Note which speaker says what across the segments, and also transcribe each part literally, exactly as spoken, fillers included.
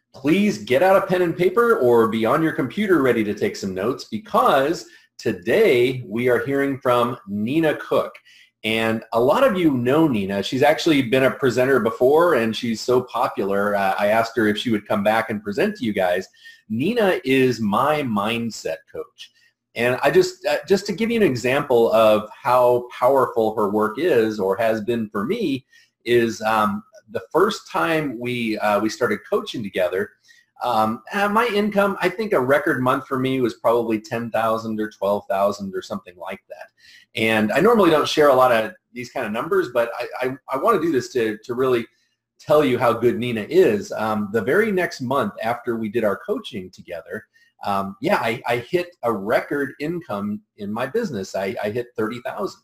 Speaker 1: please get out a pen and paper or be on your computer ready to take some notes, because today we are hearing from Nina Cook. And a lot of you know Nina. She's actually been a presenter before, and she's so popular. Uh, I asked her if she would come back and present to you guys. Nina is my mindset coach. And I just, uh, just to give you an example of how powerful her work is, or has been for me, is um, the first time we, uh, we started coaching together, um, uh, my income, I think a record month for me was probably ten thousand or twelve thousand or something like that. And I normally don't share a lot of these kind of numbers, but I, I, I want to do this to, to really tell you how good Nina is. Um, the very next month after we did our coaching together, um, yeah, I, I hit a record income in my business. I, I hit thirty thousand.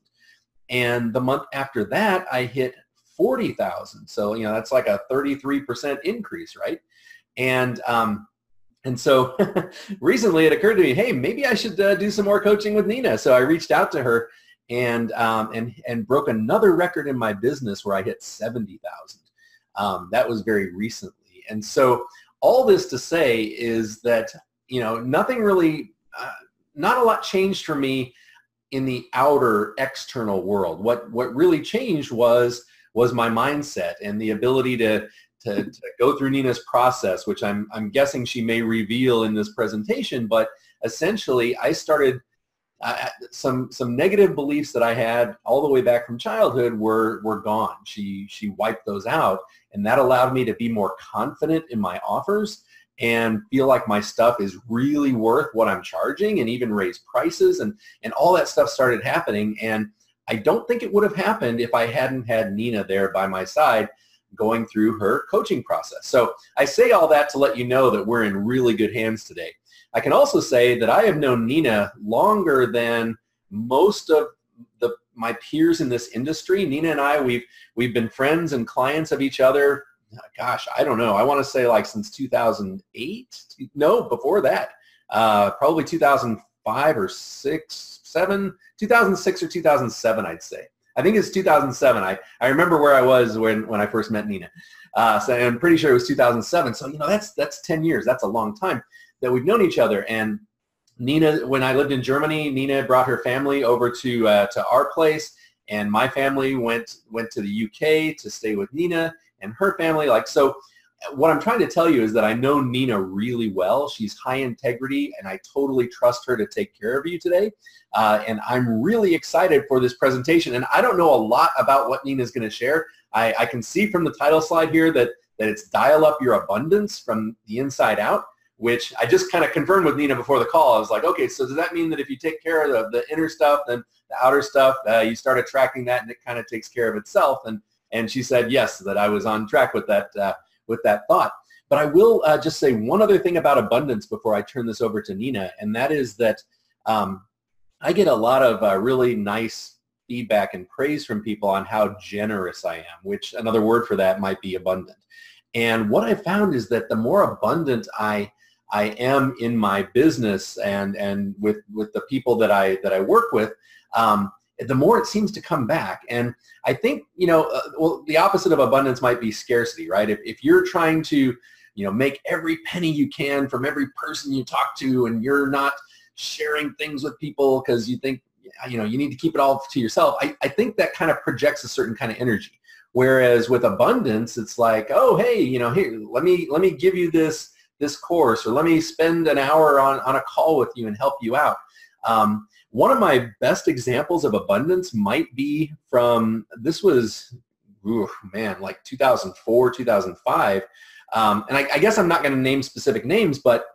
Speaker 1: And the month after that, I hit forty thousand. So, you know, that's like a thirty-three percent increase, right? And um, and so recently it occurred to me, hey, maybe I should uh, do some more coaching with Nina. So I reached out to her and um, and and broke another record in my business where I hit seventy thousand. Um, that was very recently. And so all this to say is that, you know, nothing really, uh, not a lot changed for me in the outer external world. What what really changed was was my mindset and the ability to To, to go through Nina's process, which I'm, I'm guessing she may reveal in this presentation. But essentially, I started uh, some some negative beliefs that I had all the way back from childhood were were gone. She she wiped those out, and that allowed me to be more confident in my offers and feel like my stuff is really worth what I'm charging, and even raise prices, and and all that stuff started happening. And I don't think it would have happened if I hadn't had Nina there by my side, going through her coaching process. So I say all that to let you know that we're in really good hands today. I can also say that I have known Nina longer than most of the, my peers in this industry. Nina and I, we've, we've been friends and clients of each other, gosh, I don't know, I want to say like since two thousand eight? No, before that. Uh, probably two thousand five or six, seven, two thousand six or two thousand seven, I'd say. I think it's two thousand seven. I, I remember where I was when, when I first met Nina. Uh, so I'm pretty sure it was two thousand seven. So, you know, that's, that's ten years. That's a long time that we've known each other. And Nina, when I lived in Germany, Nina brought her family over to, uh, to our place. And my family went, went to the U K to stay with Nina and her family. Like, so what I'm trying to tell you is that I know Nina really well. She's high integrity, and I totally trust her to take care of you today. Uh, and I'm really excited for this presentation. And I don't know a lot about what Nina's going to share. I, I can see from the title slide here that, that it's Dial Up Your Abundance from the Inside Out, which I just kind of confirmed with Nina before the call. I was like, okay, so does that mean that if you take care of the, the inner stuff, then the outer stuff, uh, you start attracting that and it kind of takes care of itself? And, and she said yes, that I was on track with that uh, with that thought. But I will uh, just say one other thing about abundance before I turn this over to Nina, and that is that um, I get a lot of uh, really nice feedback and praise from people on how generous I am, which another word for that might be abundant. And what I found is that the more abundant I I am in my business and and with with the people that I that I work with, um, the more it seems to come back. And I think, you know, uh, well, the opposite of abundance might be scarcity, right? If, if you're trying to, you know, make every penny you can from every person you talk to, and you're not sharing things with people because you think, you know, you need to keep it all to yourself, I, I think that kind of projects a certain kind of energy. Whereas with abundance, it's like, oh, hey, you know, here, let me, let me give you this, this course, or let me spend an hour on, on a call with you and help you out. Um, One of my best examples of abundance might be from, this was, ooh, man, like two thousand four, two thousand five. Um, and I, I guess I'm not going to name specific names, but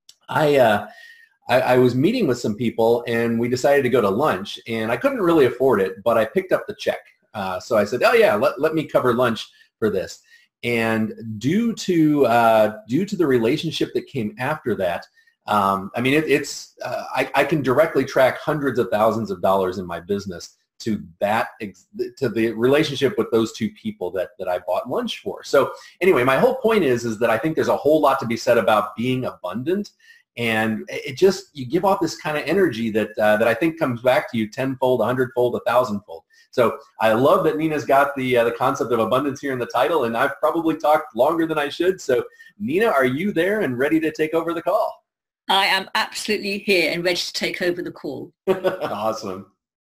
Speaker 1: I, uh, I, I was meeting with some people, and we decided to go to lunch, and I couldn't really afford it, but I picked up the check. Uh, so I said, oh yeah, let, let me cover lunch for this. And due to, uh, due to the relationship that came after that, Um, I mean, it, it's, uh, I, I can directly track hundreds of thousands of dollars in my business to that, to the relationship with those two people that, that I bought lunch for. So anyway, my whole point is, is that I think there's a whole lot to be said about being abundant, and it just, you give off this kind of energy that, uh, that I think comes back to you tenfold, a hundredfold, a thousandfold. So I love that Nina's got the, uh, the concept of abundance here in the title, and I've probably talked longer than I should. So Nina, are you there and ready to take over the call?
Speaker 2: I am absolutely here and ready to take over the call.
Speaker 1: Awesome.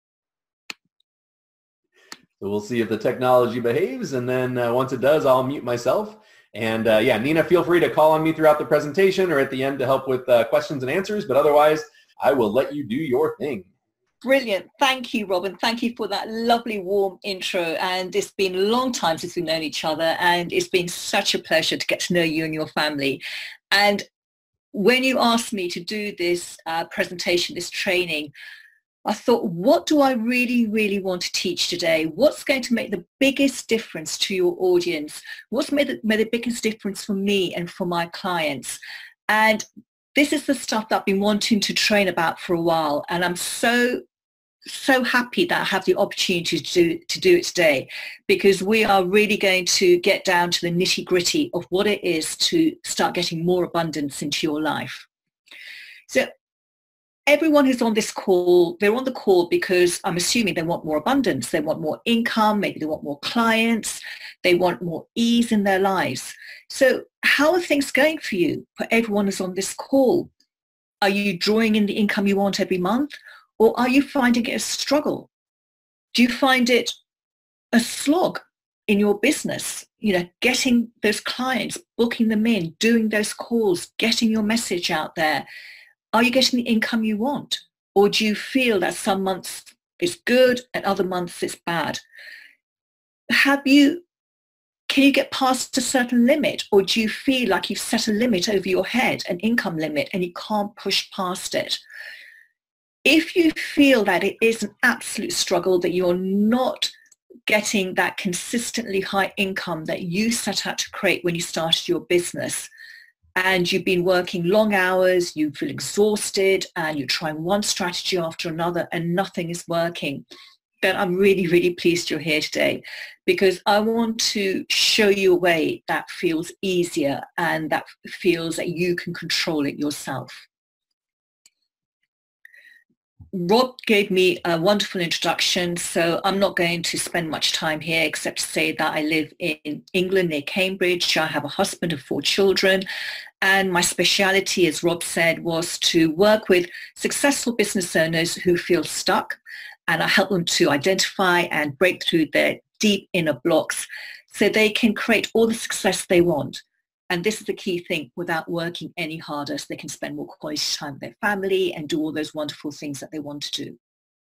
Speaker 1: So we'll see if the technology behaves, and then uh, once it does, I'll mute myself. And uh, yeah, Nina, feel free to call on me throughout the presentation or at the end to help with uh, questions and answers, but otherwise, I will let you do your thing.
Speaker 2: Brilliant. Thank you, Robin. Thank you for that lovely, warm intro. And it's been a long time since we've known each other, and it's been such a pleasure to get to know you and your family. And when you asked me to do this uh, presentation, this training, I thought, what do I really, really want to teach today? What's going to make the biggest difference to your audience? What's made the, made the biggest difference for me and for my clients? And this is the stuff that I've been wanting to train about for a while. And I'm so, so happy that I have the opportunity to do, to do it today, because we are really going to get down to the nitty gritty of what it is to start getting more abundance into your life. So everyone who's on this call, they're on the call because I'm assuming they want more abundance, they want more income, maybe they want more clients, they want more ease in their lives. So how are things going for you, for everyone who's on this call? Are you drawing in the income you want every month, or are you finding it a struggle? Do you find it a slog in your business? You know, getting those clients, booking them in, doing those calls, getting your message out there. Are you getting the income you want? Or do you feel that some months it's good and other months it's bad? Have you, can you get past a certain limit? Or do you feel like you've set a limit over your head, an income limit, and you can't push past it? If you feel that it is an absolute struggle, that you're not getting that consistently high income that you set out to create when you started your business, and you've been working long hours, you feel exhausted, and you're trying one strategy after another and nothing is working, then I'm really, really pleased you're here today, because I want to show you a way that feels easier and that feels that you can control it yourself. Rob gave me a wonderful introduction, so I'm not going to spend much time here except to say that I live in England near Cambridge. I have a husband and four children, and my speciality, as Rob said, was to work with successful business owners who feel stuck, and I help them to identify and break through their deep inner blocks so they can create all the success they want. And this is the key thing, without working any harder, so they can spend more quality time with their family and do all those wonderful things that they want to do.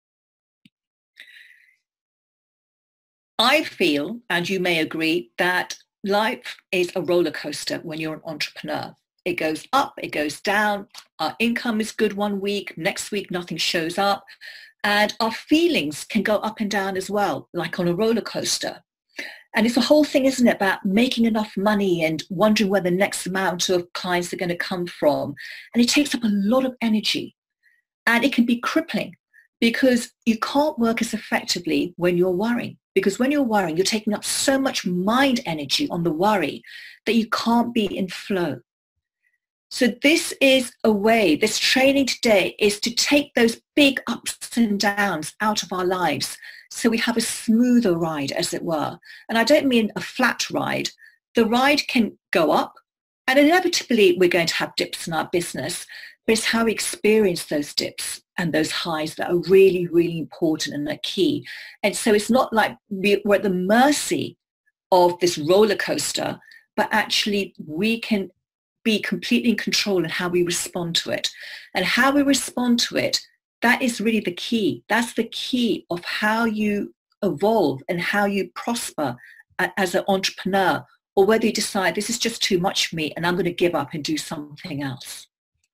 Speaker 2: I feel, and you may agree, that life is a roller coaster when you're an entrepreneur. It goes up, it goes down. Our income is good one week, next week nothing shows up. And our feelings can go up and down as well, like on a roller coaster. And it's the whole thing, isn't it, about making enough money and wondering where the next amount of clients are going to come from. And it takes up a lot of energy. And it can be crippling, because you can't work as effectively when you're worrying. Because when you're worrying, you're taking up so much mind energy on the worry that you can't be in flow. So this is a way, this training today is to take those big ups and downs out of our lives, so we have a smoother ride, as it were. And I don't mean a flat ride. The ride can go up, and inevitably we're going to have dips in our business, but it's how we experience those dips and those highs that are really, really important and are key. And so it's not like we're at the mercy of this roller coaster, but actually we can be completely in control in how we respond to it. And how we respond to it, that is really the key. That's the key of how you evolve and how you prosper as an entrepreneur, or whether you decide this is just too much for me and I'm going to give up and do something else.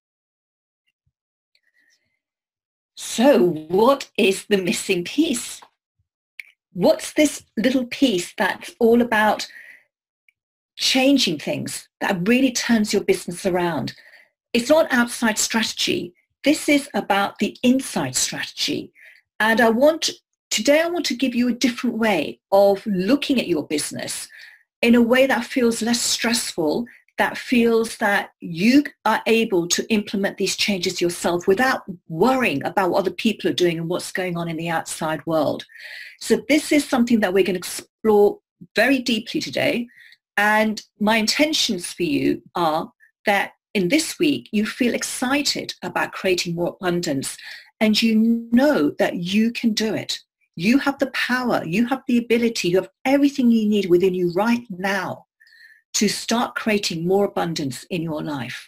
Speaker 2: So what is the missing piece? What's this little piece that's all about changing things, that really turns your business around? It's not outside strategy. This is about the inside strategy. And I want, today I want to give you a different way of looking at your business in a way that feels less stressful that feels that you are able to implement these changes yourself without worrying about what other people are doing and what's going on in the outside world. So this is something that we're going to explore very deeply today. And my intentions for you are that in this week, you feel excited about creating more abundance, and you know that you can do it. You have the power, you have the ability, you have everything you need within you right now to start creating more abundance in your life.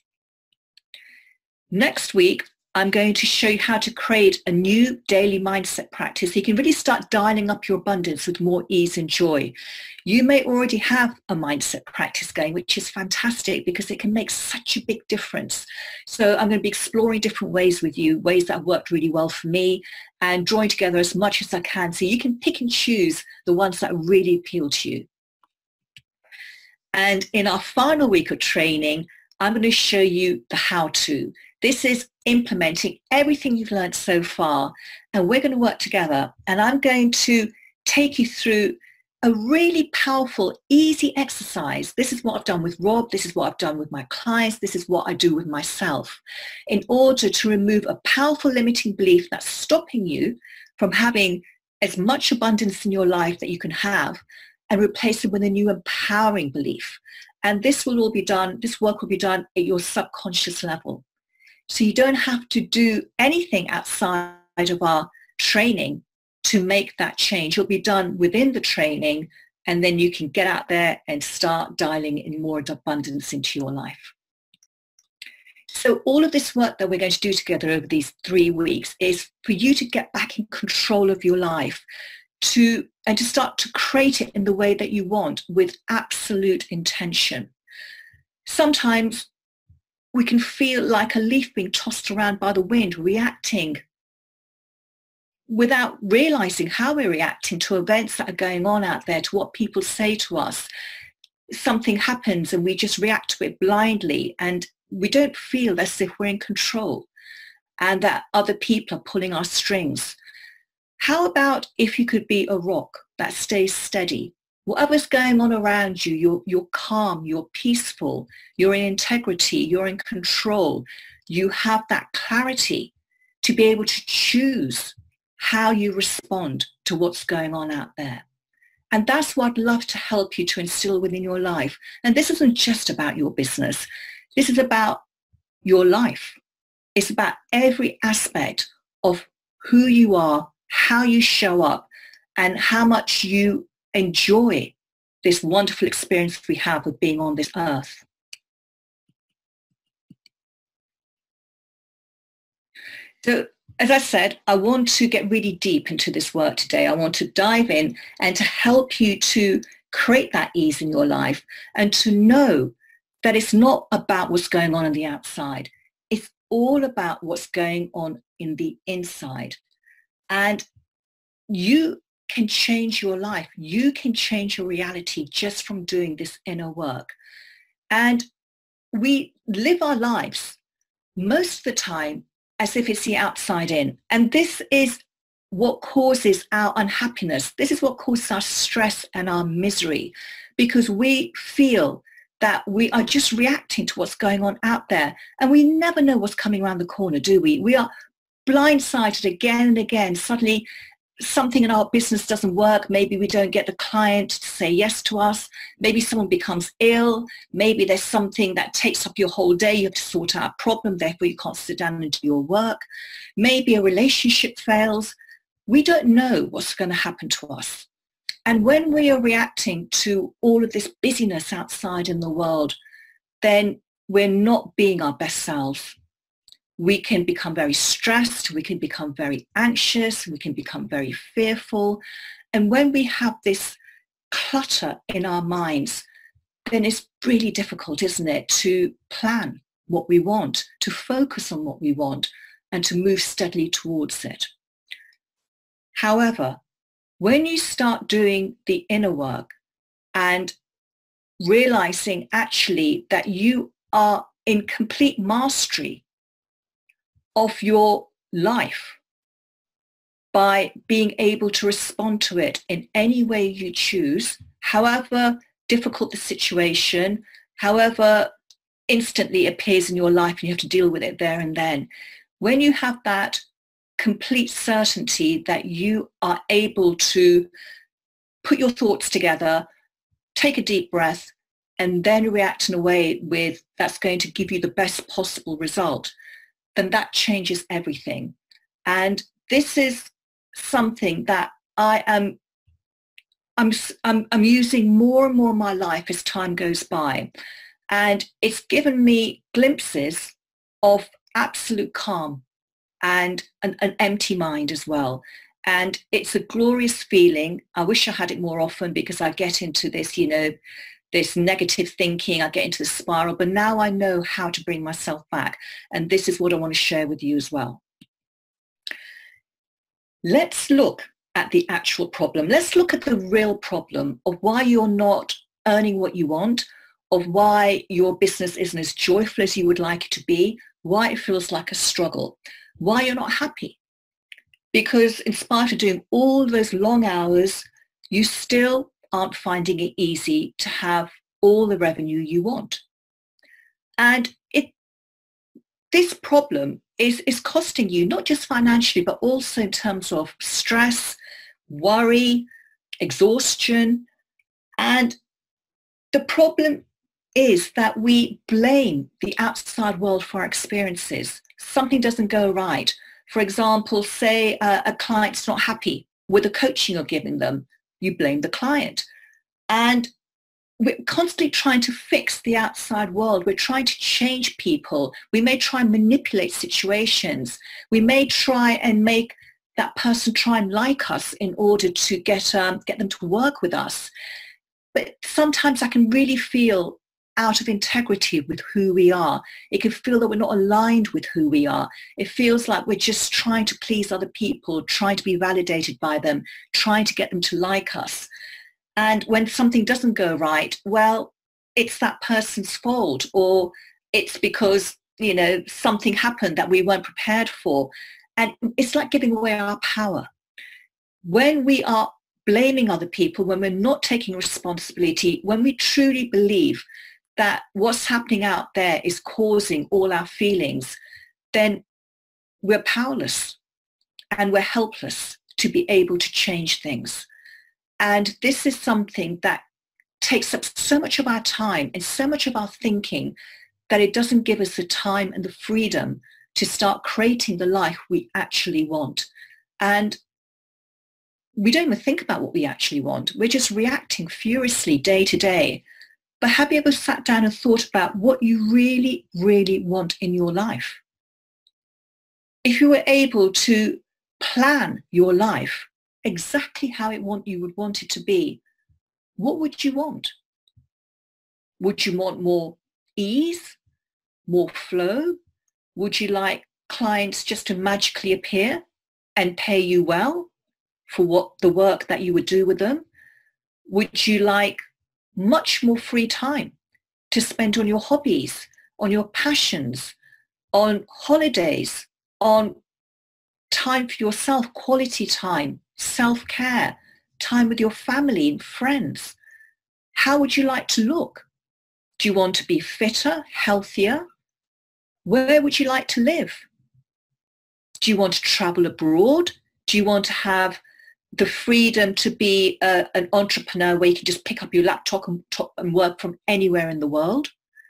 Speaker 2: Next week, I'm going to show you how to create a new daily mindset practice so you can really start dialing up your abundance with more ease and joy. You may already have a mindset practice going, which is fantastic because it can make such a big difference. So I'm going to be exploring different ways with you, ways that have worked really well for me, and drawing together as much as I can so you can pick and choose the ones that really appeal to you. And in our final week of training, I'm going to show you the how-to. This is implementing everything you've learned so far, and we're going to work together, and I'm going to take you through a really powerful, easy exercise. This is what I've done with Rob. This is what I've done with my clients. This is what I do with myself in order to remove a powerful limiting belief that's stopping you from having as much abundance in your life that you can have, and replace it with a new empowering belief. And this will all be done, this work will be done at your subconscious level. So you don't have to do anything outside of our training to make that change. It'll be done within the training, and then you can get out there and start dialing in more abundance into your life. So all of this work that we're going to do together over these three weeks is for you to get back in control of your life, to and to start to create it in the way that you want with absolute intention. Sometimes we can feel like a leaf being tossed around by the wind, reacting without realizing how we're reacting to events that are going on out there, to what people say to us. Something happens and we just react to it blindly, and we don't feel as if we're in control and that other people are pulling our strings. How about if you could be a rock that stays steady? Whatever's going on around you, you're, you're calm, you're peaceful, you're in integrity, you're in control. You have that clarity to be able to choose how you respond to what's going on out there. And that's what I'd love to help you to instill within your life. And this isn't just about your business. This is about your life. It's about every aspect of who you are, how you show up, and how much you enjoy this wonderful experience we have of being on this earth. So, as I said, I want to get really deep into this work today. I want to dive in and to help you to create that ease in your life and to know that it's not about what's going on on the outside. It's all about what's going on in the inside. And you can change your life. You can change your reality just from doing this inner work. And we live our lives most of the time as if it's the outside in. And this is what causes our unhappiness. This is what causes our stress and our misery, because we feel that we are just reacting to what's going on out there. And we never know what's coming around the corner, do we? We are blindsided again and again. Suddenly something in our business doesn't work. Maybe we don't get the client to say yes to us. Maybe someone becomes ill. Maybe there's something that takes up your whole day. You have to sort out a problem, therefore you can't sit down and do your work. Maybe a relationship fails. We don't know what's going to happen to us. And when we are reacting to all of this busyness outside in the world, then we're not being our best selves. We can become very stressed, we can become very anxious, we can become very fearful. And when we have this clutter in our minds, then it's really difficult, isn't it, to plan what we want, to focus on what we want, and to move steadily towards it. However, when you start doing the inner work and realizing actually that you are in complete mastery of your life by being able to respond to it in any way you choose, however difficult the situation, however instantly appears in your life, and you have to deal with it there and then. When you have that complete certainty that you are able to put your thoughts together, take a deep breath, and then react in a way with that's going to give you the best possible result, then that changes everything. And this is something that I am I'm, I'm, I'm using more and more in my life as time goes by. And it's given me glimpses of absolute calm and an, an empty mind as well. And it's a glorious feeling. I wish I had it more often, because I get into this, you know, this negative thinking, I get into the spiral, but now I know how to bring myself back. And this is what I want to share with you as well. Let's look at the actual problem. Let's look at the real problem of why you're not earning what you want, of why your business isn't as joyful as you would like it to be, why it feels like a struggle, why you're not happy. Because in spite of doing all those long hours, you still aren't finding it easy to have all the revenue you want. And it, this problem is, is costing you, not just financially, but also in terms of stress, worry, exhaustion. And the problem is that we blame the outside world for our experiences. Something doesn't go right. For example, say uh, a client's not happy with the coaching you're giving them. You blame the client. And we're constantly trying to fix the outside world. We're trying to change people. We may try and manipulate situations. We may try and make that person try and like us in order to get, um, get them to work with us. But sometimes I can really feel out of integrity with who we are. It can feel that we're not aligned with who we are. It feels like we're just trying to please other people, trying to be validated by them, trying to get them to like us. And when something doesn't go right, well, it's that person's fault, or it's because, you know, something happened that we weren't prepared for. And it's like giving away our power. When we are blaming other people, when we're not taking responsibility, when we truly believe that what's happening out there is causing all our feelings, then we're powerless and we're helpless to be able to change things. And this is something that takes up so much of our time and so much of our thinking that it doesn't give us the time and the freedom to start creating the life we actually want. And we don't even think about what we actually want. We're just reacting furiously day to day. But have you ever sat down and thought about what you really, really want in your life? If you were able to plan your life exactly how it want, you would want it to be, what would you want? Would you want more ease, more flow? Would you like clients just to magically appear and pay you well for what the work that you would do with them? Would you like much more free time to spend on your hobbies, on your passions, on holidays, on time for yourself, quality time, self-care, time with your family and friends? How would you like to look? Do you want to be fitter, healthier? Where would you like to live? Do you want to travel abroad? Do you want to have the freedom to be a, an entrepreneur where you can just pick up your laptop and, and work from anywhere in the world?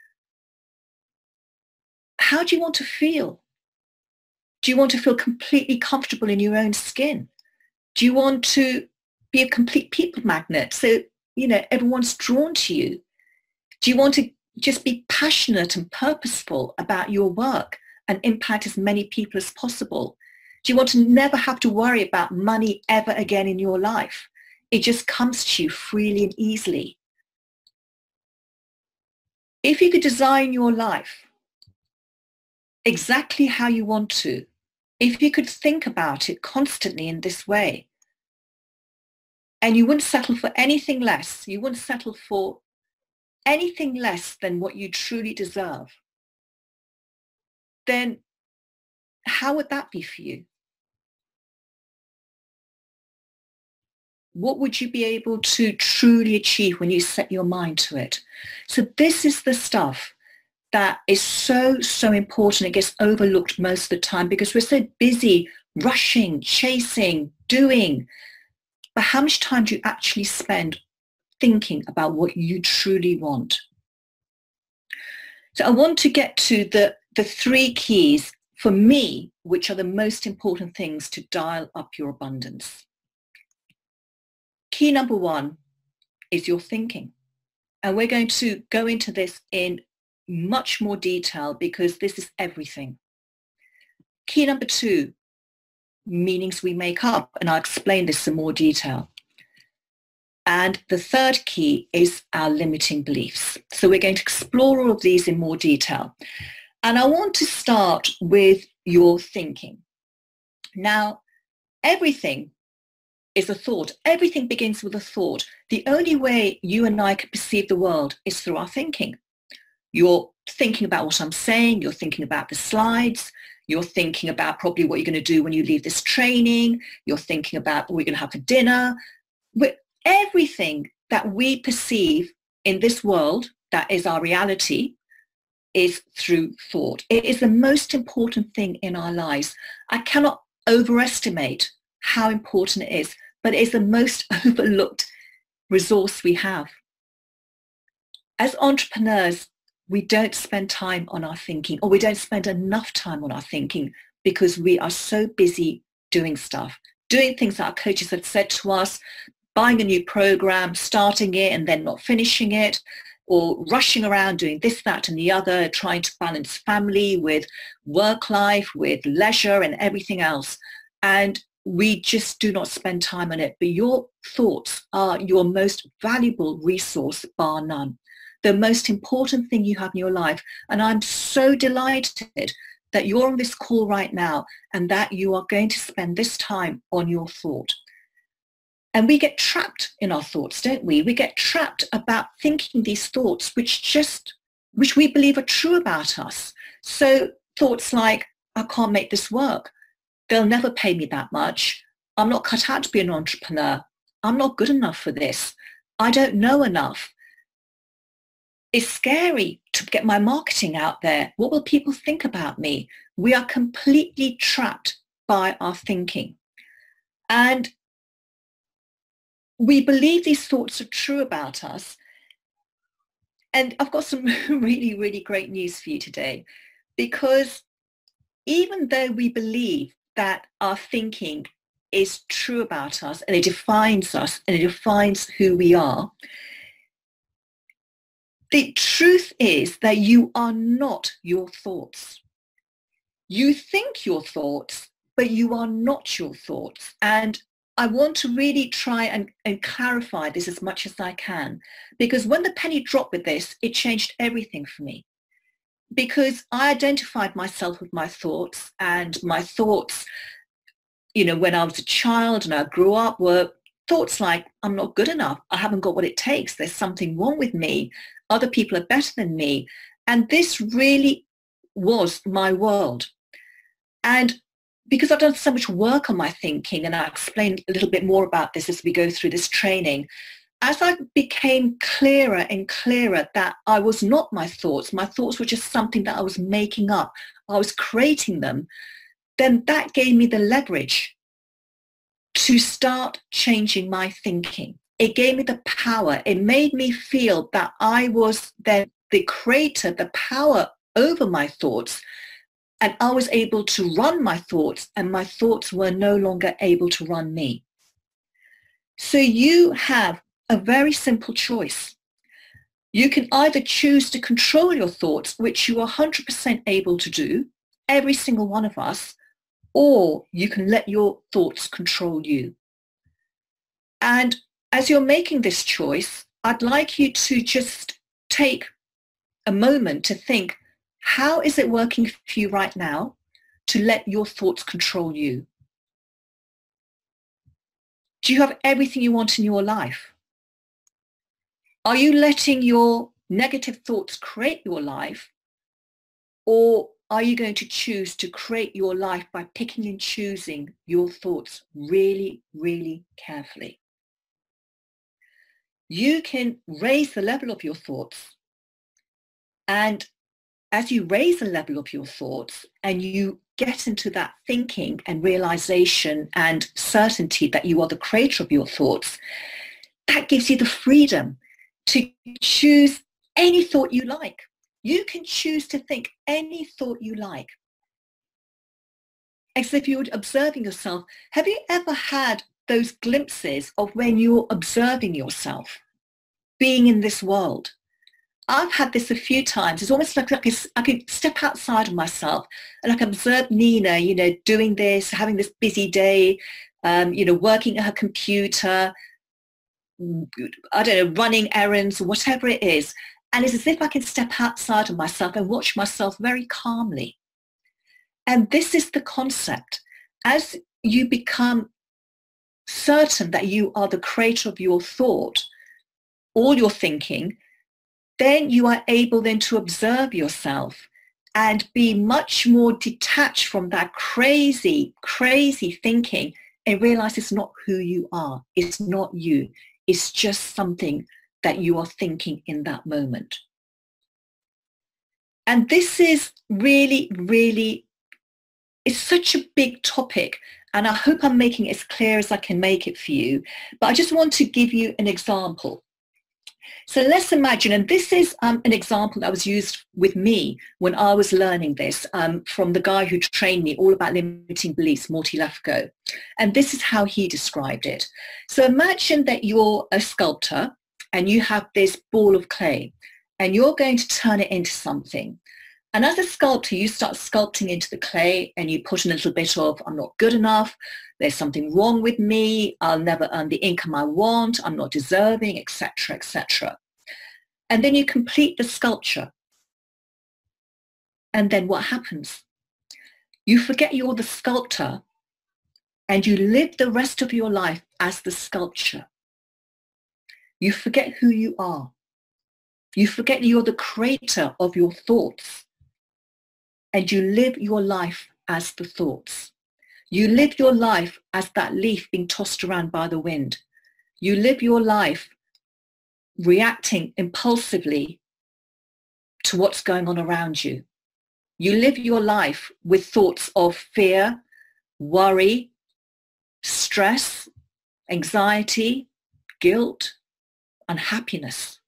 Speaker 2: How do you want to feel? Do you want to feel completely comfortable in your own skin? Do you want to be a complete people magnet so, you know, everyone's drawn to you? Do you want to just be passionate and purposeful about your work and impact as many people as possible? Do you want to never have to worry about money ever again in your life? It just comes to you freely and easily. If you could design your life exactly how you want to, if you could think about it constantly in this way, and you wouldn't settle for anything less, you wouldn't settle for anything less than what you truly deserve, then how would that be for you? What would you be able to truly achieve when you set your mind to it? So this is the stuff that is so, so important. It gets overlooked most of the time because we're so busy rushing, chasing, doing. But how much time do you actually spend thinking about what you truly want? So I want to get to the, the three keys for me, which are the most important things to dial up your abundance. Key number one is your thinking. And we're going to go into this in much more detail because this is everything. Key number two, meanings we make up. And I'll explain this in more detail. And the third key is our limiting beliefs. So we're going to explore all of these in more detail. And I want to start with your thinking. Now, everything is a thought. Everything begins with a thought. The only way you and I can perceive the world is through our thinking. You're thinking about what I'm saying. You're thinking about the slides. You're thinking about probably what you're going to do when you leave this training. You're thinking about what you're going to have for dinner. But everything that we perceive in this world, that is our reality, is through thought. It is the most important thing in our lives. I cannot overestimate how important it is, but it is the most overlooked resource we have. As entrepreneurs, we don't spend time on our thinking, or we don't spend enough time on our thinking because we are so busy doing stuff, doing things that our coaches have said to us, buying a new program, starting it and then not finishing it, or rushing around doing this, that, and the other, trying to balance family with work life, with leisure and everything else. And we just do not spend time on it. But your thoughts are your most valuable resource, bar none. The most important thing you have in your life. And I'm so delighted that you're on this call right now and that you are going to spend this time on your thought. And we get trapped in our thoughts, don't we? We get trapped about thinking these thoughts which just, which we believe are true about us. So thoughts like, I can't make this work. They'll never pay me that much. I'm not cut out to be an entrepreneur. I'm not good enough for this. I don't know enough. It's scary to get my marketing out there. What will people think about me? We are completely trapped by our thinking. And we believe these thoughts are true about us. And I've got some really, really great news for you today, because even though we believe that our thinking is true about us and it defines us and it defines who we are, the truth is that you are not your thoughts. You think your thoughts, but you are not your thoughts. And I want to really try and, and clarify this as much as I can, because when the penny dropped with this, it changed everything for me. Because I identified myself with my thoughts, and my thoughts, you know, when I was a child and I grew up, were thoughts like, I'm not good enough. I haven't got what it takes. There's something wrong with me. Other people are better than me. And this really was my world. And because I've done so much work on my thinking, and I'll explain a little bit more about this as we go through this training, as I became clearer and clearer that I was not my thoughts, my thoughts were just something that I was making up, I was creating them, then that gave me the leverage to start changing my thinking. It gave me the power. It made me feel that I was then the creator, the power over my thoughts. And I was able to run my thoughts, and my thoughts were no longer able to run me. So you have a very simple choice. You can either choose to control your thoughts, which you are one hundred percent able to do, every single one of us, or you can let your thoughts control you. And as you're making this choice, I'd like you to just take a moment to think, how is it working for you right now to let your thoughts control you? Do you have everything you want in your life? Are you letting your negative thoughts create your life? Or are you going to choose to create your life by picking and choosing your thoughts really, really carefully? you can raise the level of your thoughts. And as you raise the level of your thoughts and you get into that thinking and realization and certainty that you are the creator of your thoughts, that gives you the freedom to choose any thought you like. You can choose to think any thought you like. As if you were observing yourself. Have you ever had those glimpses of when you're observing yourself, being in this world? I've had this a few times. It's almost like I can, I can step outside of myself and I can observe Nina, you know, doing this, having this busy day, um, you know, working at her computer, I don't know, running errands, whatever it is. And it's as if I can step outside of myself and watch myself very calmly. And this is the concept. As you become certain that you are the creator of your thought, all your thinking, then you are able then to observe yourself and be much more detached from that crazy, crazy thinking and realize it's not who you are. It's not you. It's just something that you are thinking in that moment. And this is really, really, it's such a big topic. And I hope I'm making it as clear as I can make it for you. But I just want to give you an example. So let's imagine, and this is um, an example that was used with me when I was learning this um, from the guy who trained me all about limiting beliefs, Morty Lefko. And this is how he described it. So imagine that you're a sculptor and you have this ball of clay and you're going to turn it into something. And as a sculptor, you start sculpting into the clay and you put in a little bit of, I'm not good enough, there's something wrong with me, I'll never earn the income I want, I'm not deserving, et cetera, et cetera. And then you complete the sculpture. And then what happens? You forget you're the sculptor and you live the rest of your life as the sculpture. You forget who you are. You forget you're the creator of your thoughts. And you live your life as the thoughts. You live your life as that leaf being tossed around by the wind. You live your life reacting impulsively to what's going on around you. You live your life with thoughts of fear, worry, stress, anxiety, guilt, unhappiness.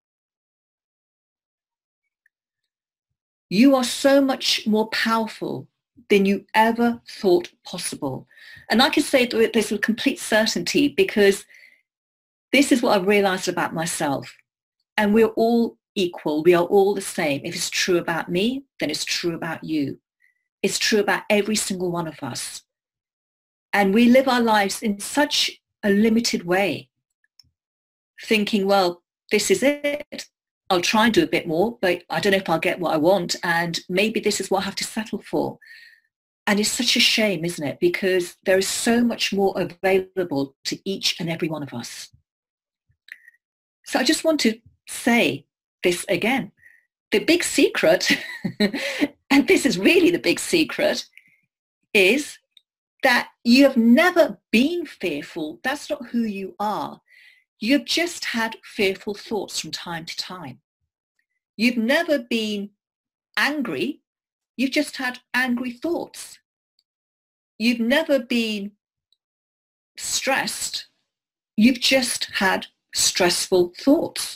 Speaker 2: You are so much more powerful than you ever thought possible. And I can say this with complete certainty because this is what I've realized about myself. And we're all equal. We are all the same. If it's true about me, then it's true about you. It's true about every single one of us. And we live our lives in such a limited way, thinking, well, this is it. I'll try and do a bit more, but I don't know if I'll get what I want. And maybe this is what I have to settle for. And it's such a shame, isn't it? Because there is so much more available to each and every one of us. So I just want to say this again. The big secret, and this is really the big secret, is that you have never been fearful. That's not who you are. You've just had fearful thoughts from time to time. You've never been angry. You've just had angry thoughts. You've never been stressed. You've just had stressful thoughts.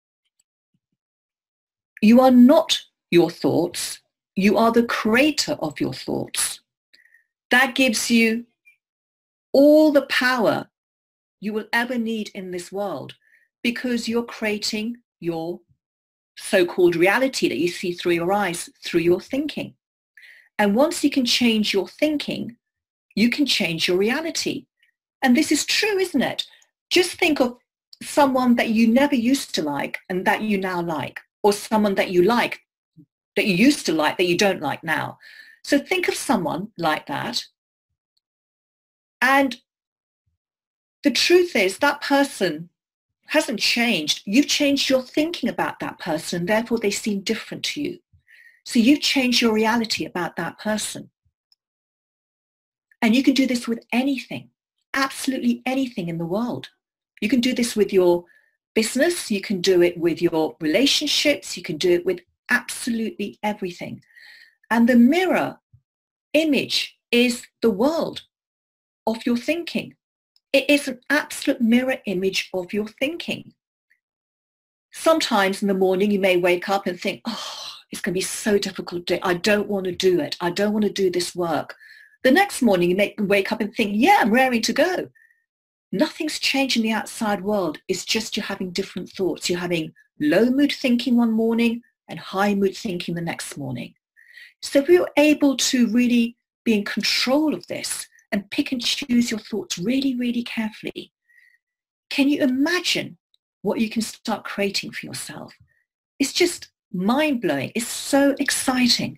Speaker 2: You are not your thoughts. You are the creator of your thoughts. That gives you all the power you will ever need in this world because you're creating your so-called reality that you see through your eyes, through your thinking. And once you can change your thinking, you can change your reality. And this is true, isn't it? Just think of someone that you never used to like and that you now like, or someone that you like, that you used to like, that you don't like now. So think of someone like that. And the truth is that person hasn't changed. You've changed your thinking about that person, and therefore they seem different to you. So you've changed your reality about that person. And you can do this with anything, absolutely anything in the world. You can do this with your business, you can do it with your relationships, you can do it with absolutely everything. And the mirror image is the world of your thinking. It is an absolute mirror image of your thinking. Sometimes in the morning you may wake up and think, oh, it's going to be so difficult today. I don't want to do it. I don't want to do this work. The next morning you may wake up and think, yeah, I'm raring to go. Nothing's changed in the outside world. It's just you're having different thoughts. You're having low mood thinking one morning and high mood thinking the next morning. So if you're able to really be in control of this and pick and choose your thoughts really, really carefully, can you imagine what you can start creating for yourself? It's just mind-blowing. It's so exciting.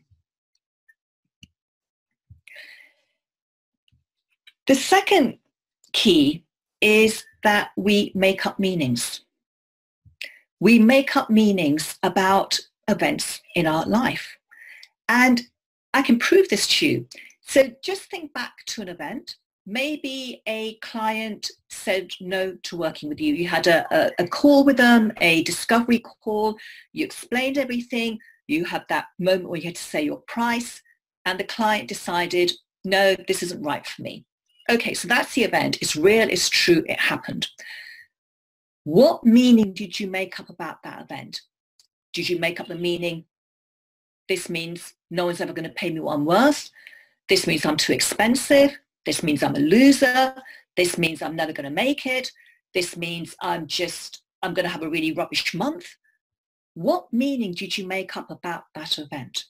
Speaker 2: The second key is that we make up meanings. We make up meanings about events in our life. And I can prove this to you. So just think back to an event. Maybe a client said no to working with you. You had a, a, a call with them, a discovery call. You explained everything. You had that moment where you had to say your price, and the client decided, no, this isn't right for me. Okay, so that's the event. It's real, it's true, it happened. What meaning did you make up about that event? Did you make up the meaning, this means no one's ever going to pay me what I'm worth? This means I'm too expensive? This means I'm a loser? This means I'm never going to make it? This means I'm just, I'm going to have a really rubbish month? What meaning did you make up about that event?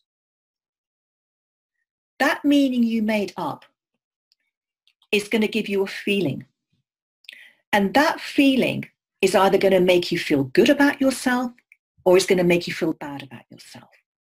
Speaker 2: That meaning you made up is going to give you a feeling. And that feeling is either going to make you feel good about yourself or it's going to make you feel bad about yourself.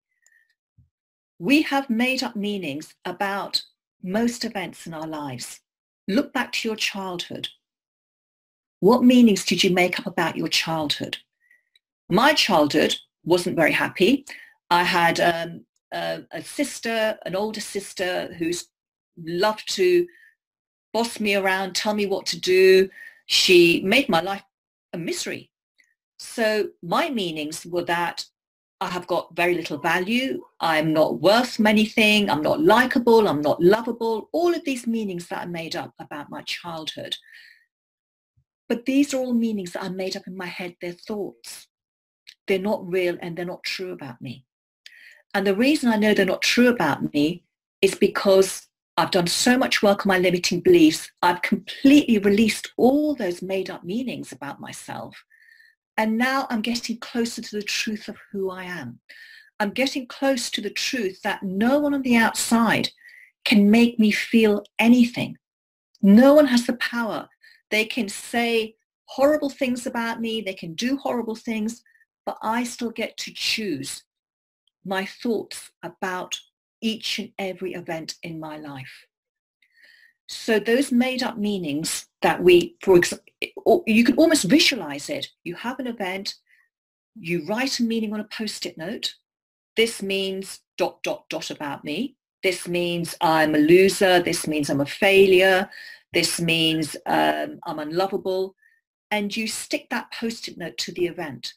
Speaker 2: We have made up meanings about most events in our lives. Look back to your childhood. What meanings did you make up about your childhood? My childhood wasn't very happy. I had um, a, a sister, an older sister who's loved to boss me around, tell me what to do. She made my life a misery. So my meanings were that I have got very little value. I'm not worth anything. I'm not likable. I'm not lovable. All of these meanings that I made up about my childhood. But these are all meanings that I made up in my head. They're thoughts. They're not real and they're not true about me. And the reason I know they're not true about me is because I've done so much work on my limiting beliefs. I've completely released all those made up meanings about myself. And now I'm getting closer to the truth of who I am. I'm getting close to the truth that no one on the outside can make me feel anything. No one has the power. They can say horrible things about me. They can do horrible things, but I still get to choose my thoughts about each and every event in my life. So those made up meanings that we, for example, you can almost visualize it. You have an event, you write a meaning on a post-it note. This means dot, dot, dot about me. This means I'm a loser. This means I'm a failure. This means um, I'm unlovable. And you stick that post-it note to the event.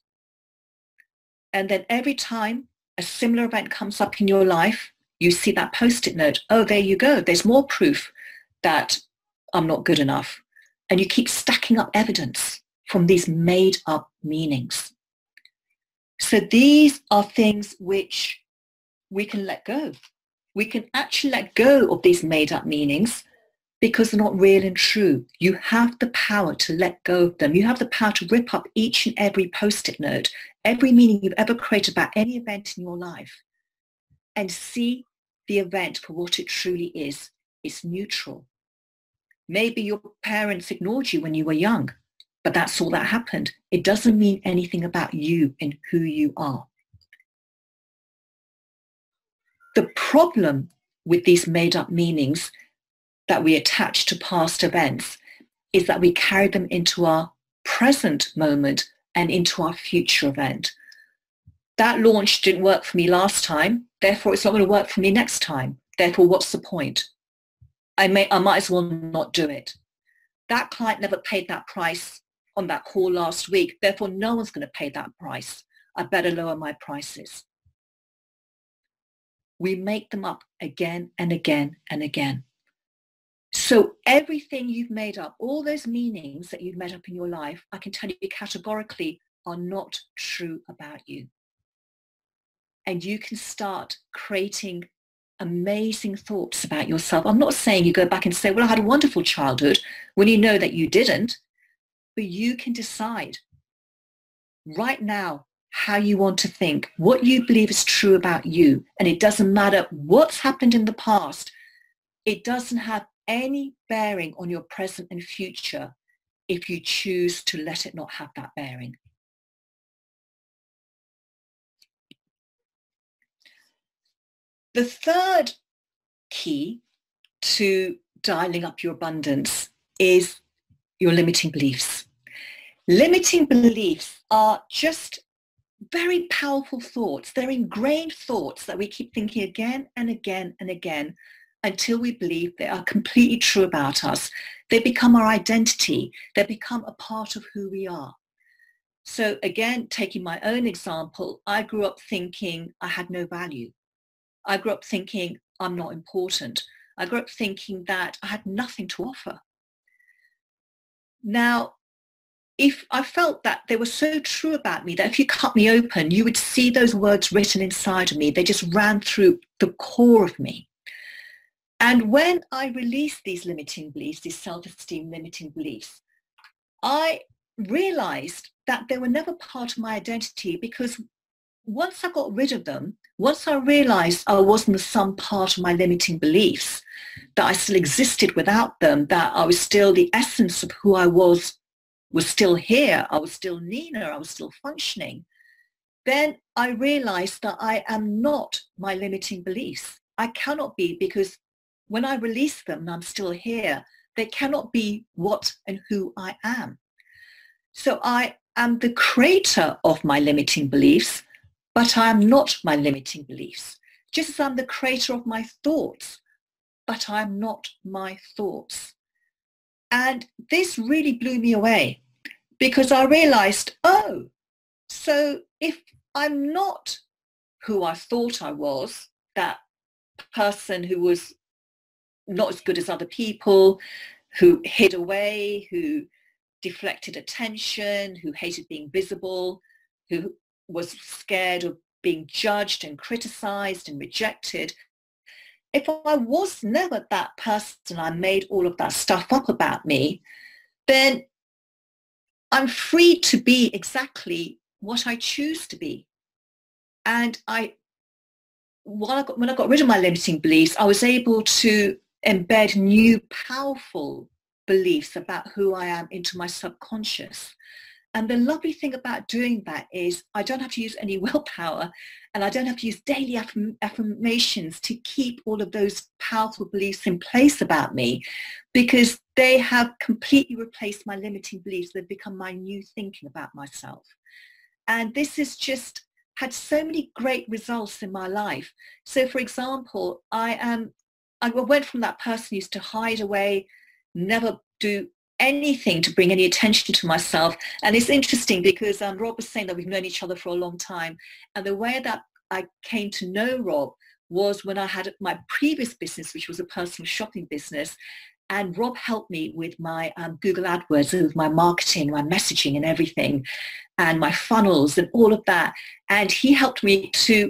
Speaker 2: And then every time a similar event comes up in your life, you see that post-it note. Oh, there you go. There's more proof that I'm not good enough. And you keep stacking up evidence from these made up meanings. So these are things which we can let go. We can actually let go of these made up meanings because they're not real and true. You have the power to let go of them. You have the power to rip up each and every post-it note, every meaning you've ever created about any event in your life, and see the event for what it truly is. It's neutral. Maybe your parents ignored you when you were young, but that's all that happened. It doesn't mean anything about you and who you are. The problem with these made-up meanings that we attach to past events is that we carry them into our present moment and into our future event. That launch didn't work for me last time, therefore it's not going to work for me next time. Therefore, what's the point? I may, I might as well not do it. That client never paid that price. on that call last week, therefore no one's going to pay that price. I better lower my prices. We make them up again and again and again. So everything you've made up, all those meanings that you've made up in your life, I can tell you categorically are not true about you. And you can start creating amazing thoughts about yourself. I'm not saying you go back and say, well, I had a wonderful childhood, when you know that you didn't, but you can decide right now how you want to think, what you believe is true about you. And it doesn't matter what's happened in the past. It doesn't have any bearing on your present and future if you choose to let it not have that bearing. The third key to dialing up your abundance is your limiting beliefs. Limiting beliefs are just very powerful thoughts. They're ingrained thoughts that we keep thinking again and again and again until we believe they are completely true about us. They become our identity. They become a part of who we are. So again, taking my own example, I grew up thinking I had no value. I grew up thinking I'm not important. I grew up thinking that I had nothing to offer. Now, if I felt that they were so true about me that if you cut me open, you would see those words written inside of me. They just ran through the core of me. And when I released these limiting beliefs, these self-esteem limiting beliefs, I realized that they were never part of my identity, because once I got rid of them, once I realized I wasn't some part of my limiting beliefs, that I still existed without them, that I was still the essence of who I was, was still here, I was still Nina, I was still functioning, then I realized that I am not my limiting beliefs. I cannot be, because when I release them and I'm still here, they cannot be what and who I am. So I am the creator of my limiting beliefs, but I am not my limiting beliefs. Just as I'm the creator of my thoughts, but I'm not my thoughts. And this really blew me away, because I realized, oh, so if I'm not who I thought I was, that person who was not as good as other people, who hid away, who deflected attention, who hated being visible, who was scared of being judged and criticized and rejected. If I was never that person, I made all of that stuff up about me, then I'm free to be exactly what I choose to be. And I, while I got, when I got rid of my limiting beliefs, I was able to embed new powerful beliefs about who I am into my subconscious. And the lovely thing about doing that is I don't have to use any willpower, and I don't have to use daily affirm- affirmations to keep all of those powerful beliefs in place about me, because they have completely replaced my limiting beliefs. They've become my new thinking about myself. And this has just had so many great results in my life. So for example, I am, I went from that person who used to hide away, never do anything to bring any attention to myself. And it's interesting because um, Rob was saying that we've known each other for a long time. And the way that I came to know Rob was when I had my previous business, which was a personal shopping business. And Rob helped me with my um, Google AdWords, with my marketing, my messaging and everything, and my funnels and all of that. And he helped me to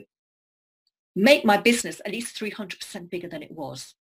Speaker 2: make my business at least three hundred percent bigger than it was.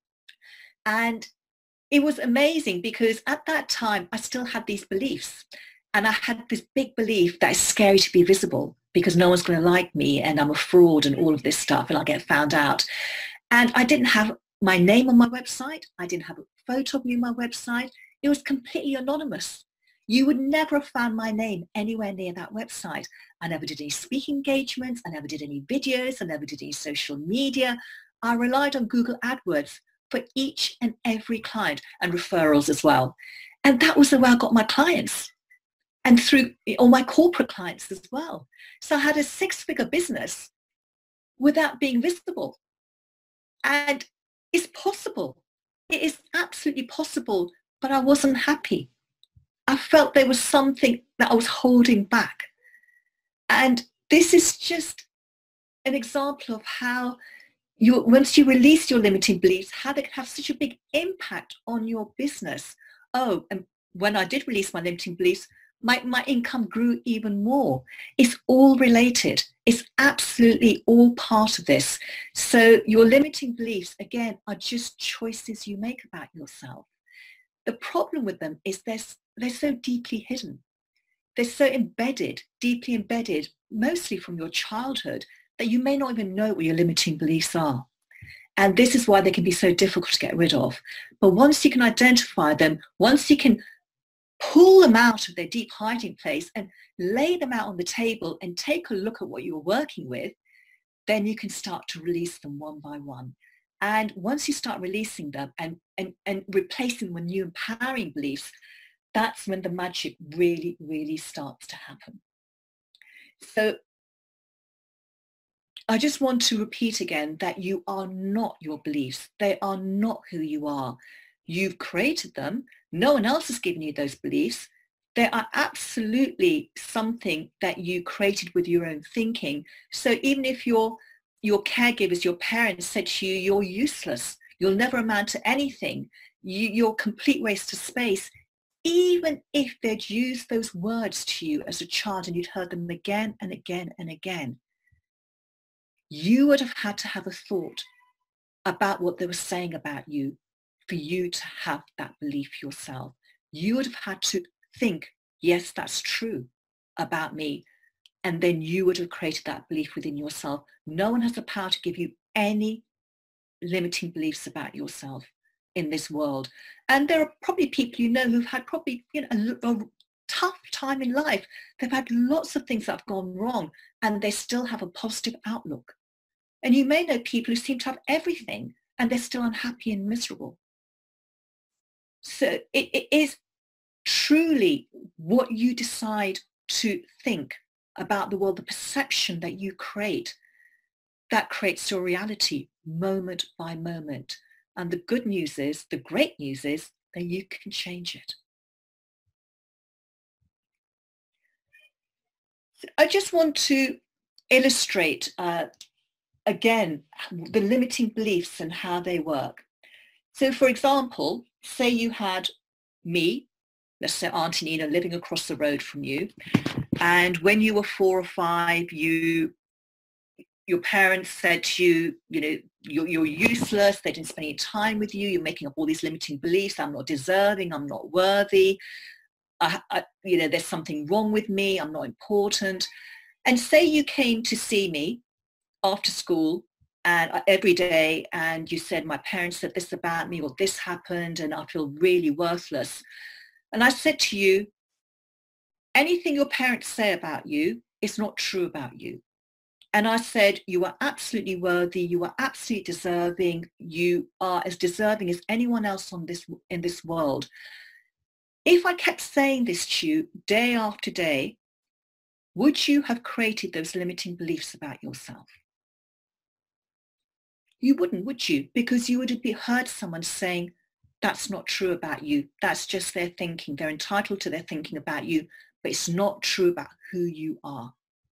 Speaker 2: And it was amazing because at that time, I still had these beliefs. And I had this big belief that it's scary to be visible because no one's going to like me and I'm a fraud and all of this stuff and I'll get found out. And I didn't have my name on my website. I didn't have a photo of me on my website. It was completely anonymous. You would never have found my name anywhere near that website. I never did any speaking engagements. I never did any videos. I never did any social media. I relied on Google AdWords for each and every client, and referrals as well. And that was the way I got my clients, and through all my corporate clients as well. So I had a six-figure business without being visible. And it's possible. It is absolutely possible, but I wasn't happy. I felt there was something that I was holding back. And this is just an example of how you, once you release your limiting beliefs, how they can have such a big impact on your business. Oh, and when I did release my limiting beliefs, my, my income grew even more. It's all related. It's absolutely all part of this. So your limiting beliefs, again, are just choices you make about yourself. The problem with them is they're, they're so deeply hidden. They're so embedded, deeply embedded, mostly from your childhood, that you may not even know what your limiting beliefs are. And this is why they can be so difficult to get rid of. But once you can identify them, once you can pull them out of their deep hiding place and lay them out on the table and take a look at what you're working with, then you can start to release them one by one. And once you start releasing them and, and, and replacing them with new empowering beliefs, that's when the magic really, really starts to happen. So I just want to repeat again that you are not your beliefs. They are not who you are. You've created them. No one else has given you those beliefs. They are absolutely something that you created with your own thinking. So even if your, your caregivers, your parents said to you, you're useless, you'll never amount to anything, you, you're a complete waste of space, even if they'd used those words to you as a child and you'd heard them again and again and again, you would have had to have a thought about what they were saying about you for you to have that belief yourself. You would have had to think, yes, that's true about me. And then you would have created that belief within yourself. No one has the power to give you any limiting beliefs about yourself in this world. And there are probably people you know who've had probably, you know, a, a tough time in life. They've had lots of things that have gone wrong and they still have a positive outlook. And you may know people who seem to have everything and they're still unhappy and miserable. So it, it is truly what you decide to think about the world, the perception that you create, that creates your reality moment by moment. And the good news is, the great news is that you can change it. So I just want to illustrate uh, again, the limiting beliefs and how they work. So for example, say you had me, let's say Auntie Nina, living across the road from you. And when you were four or five, you, your parents said to you, you know, you're, you're useless. They didn't spend any time with you. You're making up all these limiting beliefs. I'm not deserving. I'm not worthy. I, I, you know, there's something wrong with me. I'm not important. And say you came to see me after school and every day and you said, my parents said this about me or this happened and I feel really worthless. And I said to you, anything your parents say about you is not true about you. And I said, you are absolutely worthy, you are absolutely deserving, you are as deserving as anyone else on this, in this world. If I kept saying this to you day after day, would you have created those limiting beliefs about yourself? You wouldn't, would you? Because you would have heard someone saying, that's not true about you. That's just their thinking. They're entitled to their thinking about you, but it's not true about who you are.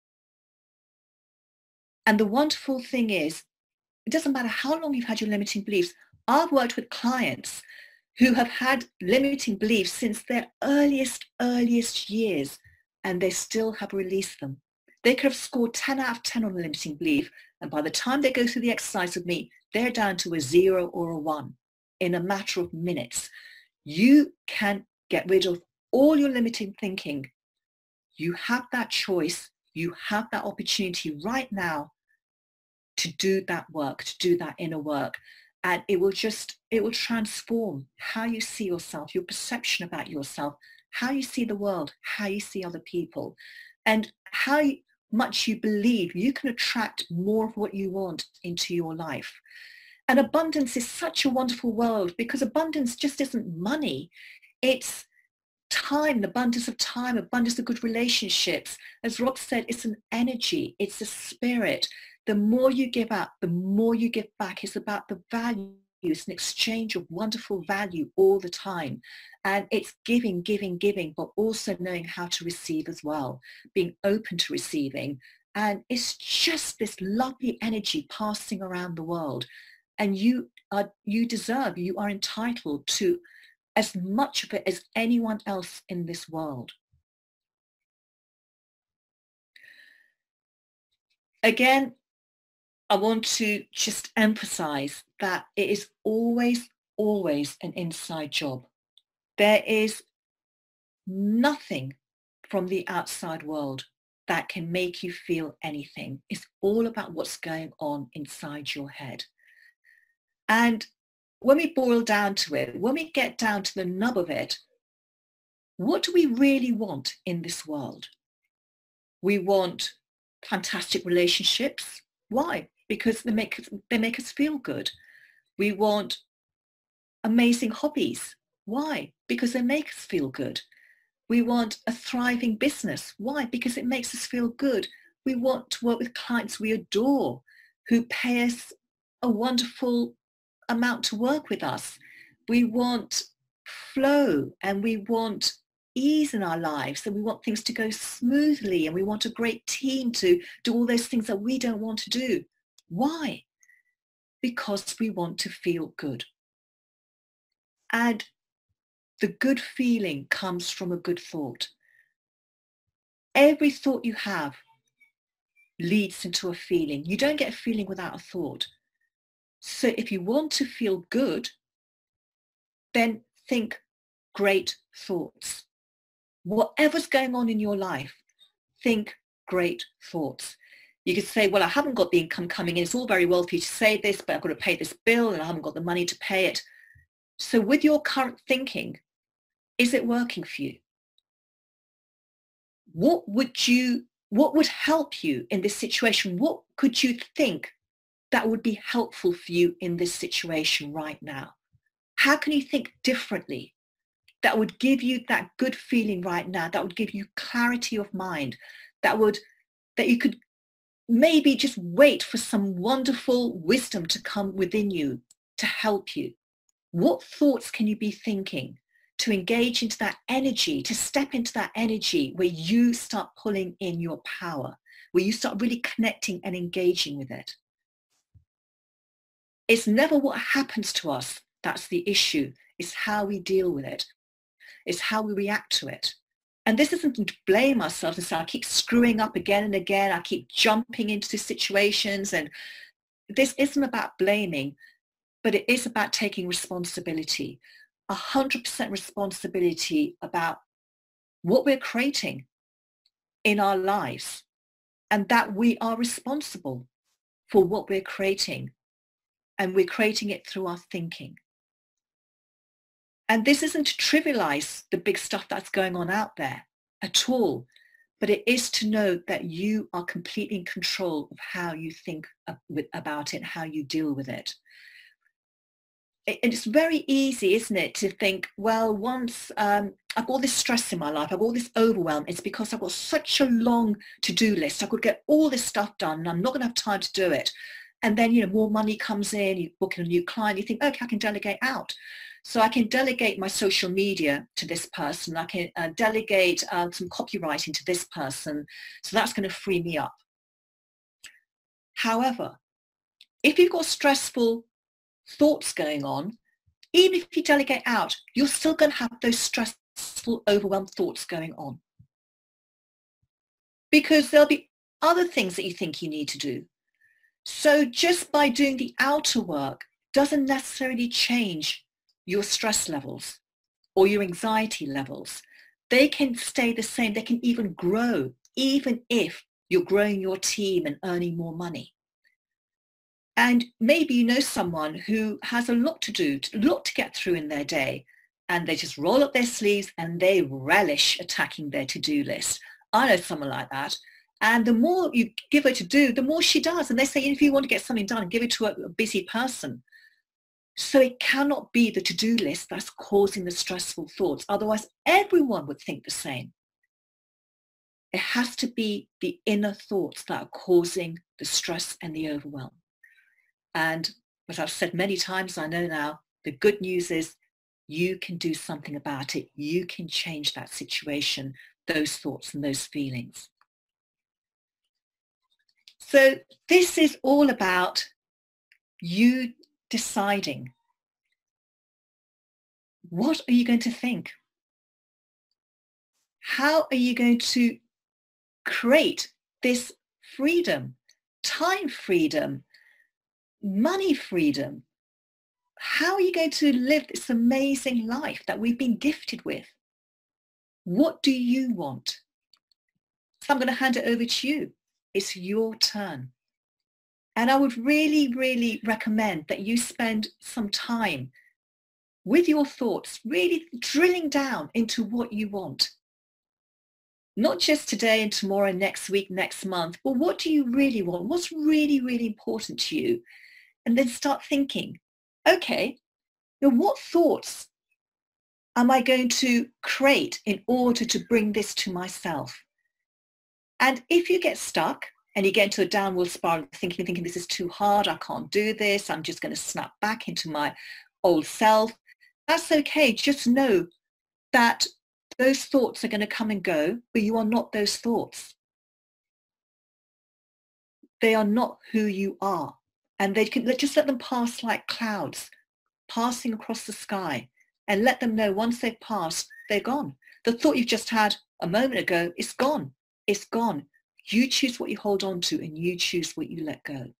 Speaker 2: And the wonderful thing is, it doesn't matter how long you've had your limiting beliefs. I've worked with clients who have had limiting beliefs since their earliest, earliest years, and they still have released them. They could have scored ten out of ten on a limiting belief, and by the time they go through the exercise with me, they're down to a zero or a one in a matter of minutes. You can get rid of all your limiting thinking. You have that choice. You have that opportunity right now to do that work, to do that inner work. And it will just, it will transform how you see yourself, your perception about yourself, how you see the world, how you see other people, and how much you believe you can attract more of what you want into your life. And abundance is such a wonderful world because abundance just isn't money. It's time, an abundance of time, abundance of good relationships. As Rob said, it's an energy, it's a spirit. The more you give out, the more you give back. It's about the value It's an exchange of wonderful value all the time. And it's giving, giving, giving, but also knowing how to receive as well, being open to receiving. And it's just this lovely energy passing around the world. And you are, you deserve, you are entitled to as much of it as anyone else in this world. Again, I want to just emphasize that it is always, always an inside job. There is nothing from the outside world that can make you feel anything. It's all about what's going on inside your head. And when we boil down to it, when we get down to the nub of it, what do we really want in this world? We want fantastic relationships. Why? Because they make us, they make us feel good. We want amazing hobbies. Why? Because they make us feel good. We want a thriving business. Why? Because it makes us feel good. We want to work with clients we adore, who pay us a wonderful amount to work with us. We want flow, and we want ease in our lives, and we want things to go smoothly, and we want a great team to do all those things that we don't want to do. Why? Because we want to feel good. And the good feeling comes from a good thought. Every thought you have leads into a feeling. You don't get a feeling without a thought. So if you want to feel good, then think great thoughts. Whatever's going on in your life, think great thoughts. You could say, well, I haven't got the income coming in. It's all very well for you to say this, but I've got to pay this bill and I haven't got the money to pay it. So with your current thinking, is it working for you? What would you, what would help you in this situation? What could you think that would be helpful for you in this situation right now? How can you think differently that would give you that good feeling right now, that would give you clarity of mind, that would, that you could maybe just wait for some wonderful wisdom to come within you to help you? What thoughts can you be thinking to engage into that energy, to step into that energy where you start pulling in your power, where you start really connecting and engaging with it? It's never what happens to us that's the issue. It's how we deal with it. It's how we react to it. And this isn't to blame ourselves and say, I keep screwing up again and again. I keep jumping into situations. And this isn't about blaming, but it is about taking responsibility, one hundred percent responsibility about what we're creating in our lives, and that we are responsible for what we're creating, and we're creating it through our thinking. And this isn't to trivialize the big stuff that's going on out there at all, but it is to know that you are completely in control of how you think about it, how you deal with it. And it's very easy, isn't it, to think, well, once um, I've got all this stress in my life, I've got all this overwhelm, it's because I've got such a long to-do list. I could get all this stuff done and I'm not going to have time to do it. And then, you know, more money comes in, you book a new client, you think, okay, I can delegate out. So I can delegate my social media to this person. I can uh, delegate uh, some copywriting to this person. So that's going to free me up. However, if you've got stressful thoughts going on, even if you delegate out, you're still going to have those stressful, overwhelmed thoughts going on. Because there'll be other things that you think you need to do. So just by doing the outer work doesn't necessarily change your stress levels or your anxiety levels. They can stay the same. They can even grow, even if you're growing your team and earning more money. And maybe you know someone who has a lot to do, a lot to get through in their day, and they just roll up their sleeves and they relish attacking their to-do list. I know someone like that. And the more you give her to do, the more she does. And they say, if you want to get something done, give it to a busy person. So it cannot be the to-do list that's causing the stressful thoughts. Otherwise, everyone would think the same. It has to be the inner thoughts that are causing the stress and the overwhelm. And as I've said many times, I know now, the good news is you can do something about it. You can change that situation, those thoughts and those feelings. So this is all about you deciding, what are you going to think? How are you going to create this freedom, time freedom, money freedom? How are you going to live this amazing life that we've been gifted with? What do you want? So I'm going to hand it over to you. It's your turn. And I would really, really recommend that you spend some time with your thoughts, really drilling down into what you want. Not just today and tomorrow, next week, next month, but what do you really want? What's really, really important to you? And then start thinking, okay, now what thoughts am I going to create in order to bring this to myself? And if you get stuck and you get into a downward spiral, thinking, thinking this is too hard, I can't do this, I'm just going to snap back into my old self, that's okay. Just know that those thoughts are going to come and go, but you are not those thoughts. They are not who you are. And they can just let them pass like clouds, passing across the sky, and let them know once they've passed, they're gone. The thought you've just had a moment ago is gone. It's gone. You choose what you hold on to, and you choose what you let go.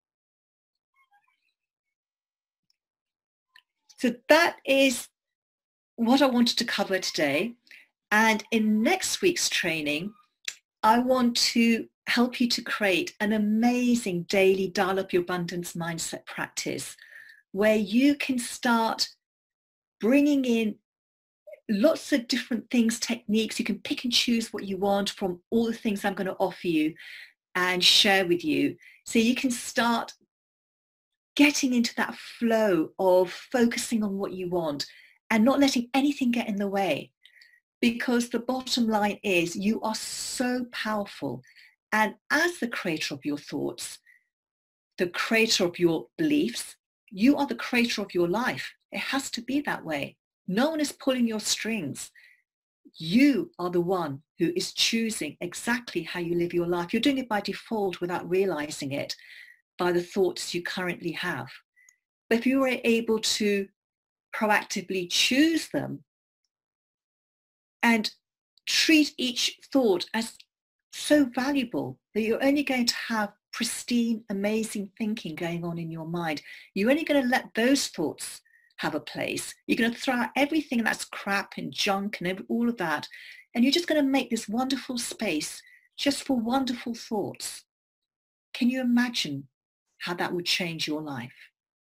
Speaker 2: So that is what I wanted to cover today. And in next week's training, I want to help you to create an amazing daily Dial Up Your Abundance mindset practice where you can start bringing in lots of different things, techniques. You can pick and choose what you want from all the things I'm going to offer you and share with you. So you can start getting into that flow of focusing on what you want and not letting anything get in the way. Because the bottom line is you are so powerful. And as the creator of your thoughts, the creator of your beliefs, you are the creator of your life. It has to be that way. No one is pulling your strings. You are the one who is choosing exactly how you live your life. You're doing it by default without realizing it by the thoughts you currently have. But if you were able to proactively choose them and treat each thought as so valuable that you're only going to have pristine, amazing thinking going on in your mind. You're only going to let those thoughts have a place. You're going to throw out everything that's crap and junk and every, all of that. And you're just going to make this wonderful space just for wonderful thoughts. Can you imagine how that would change your life?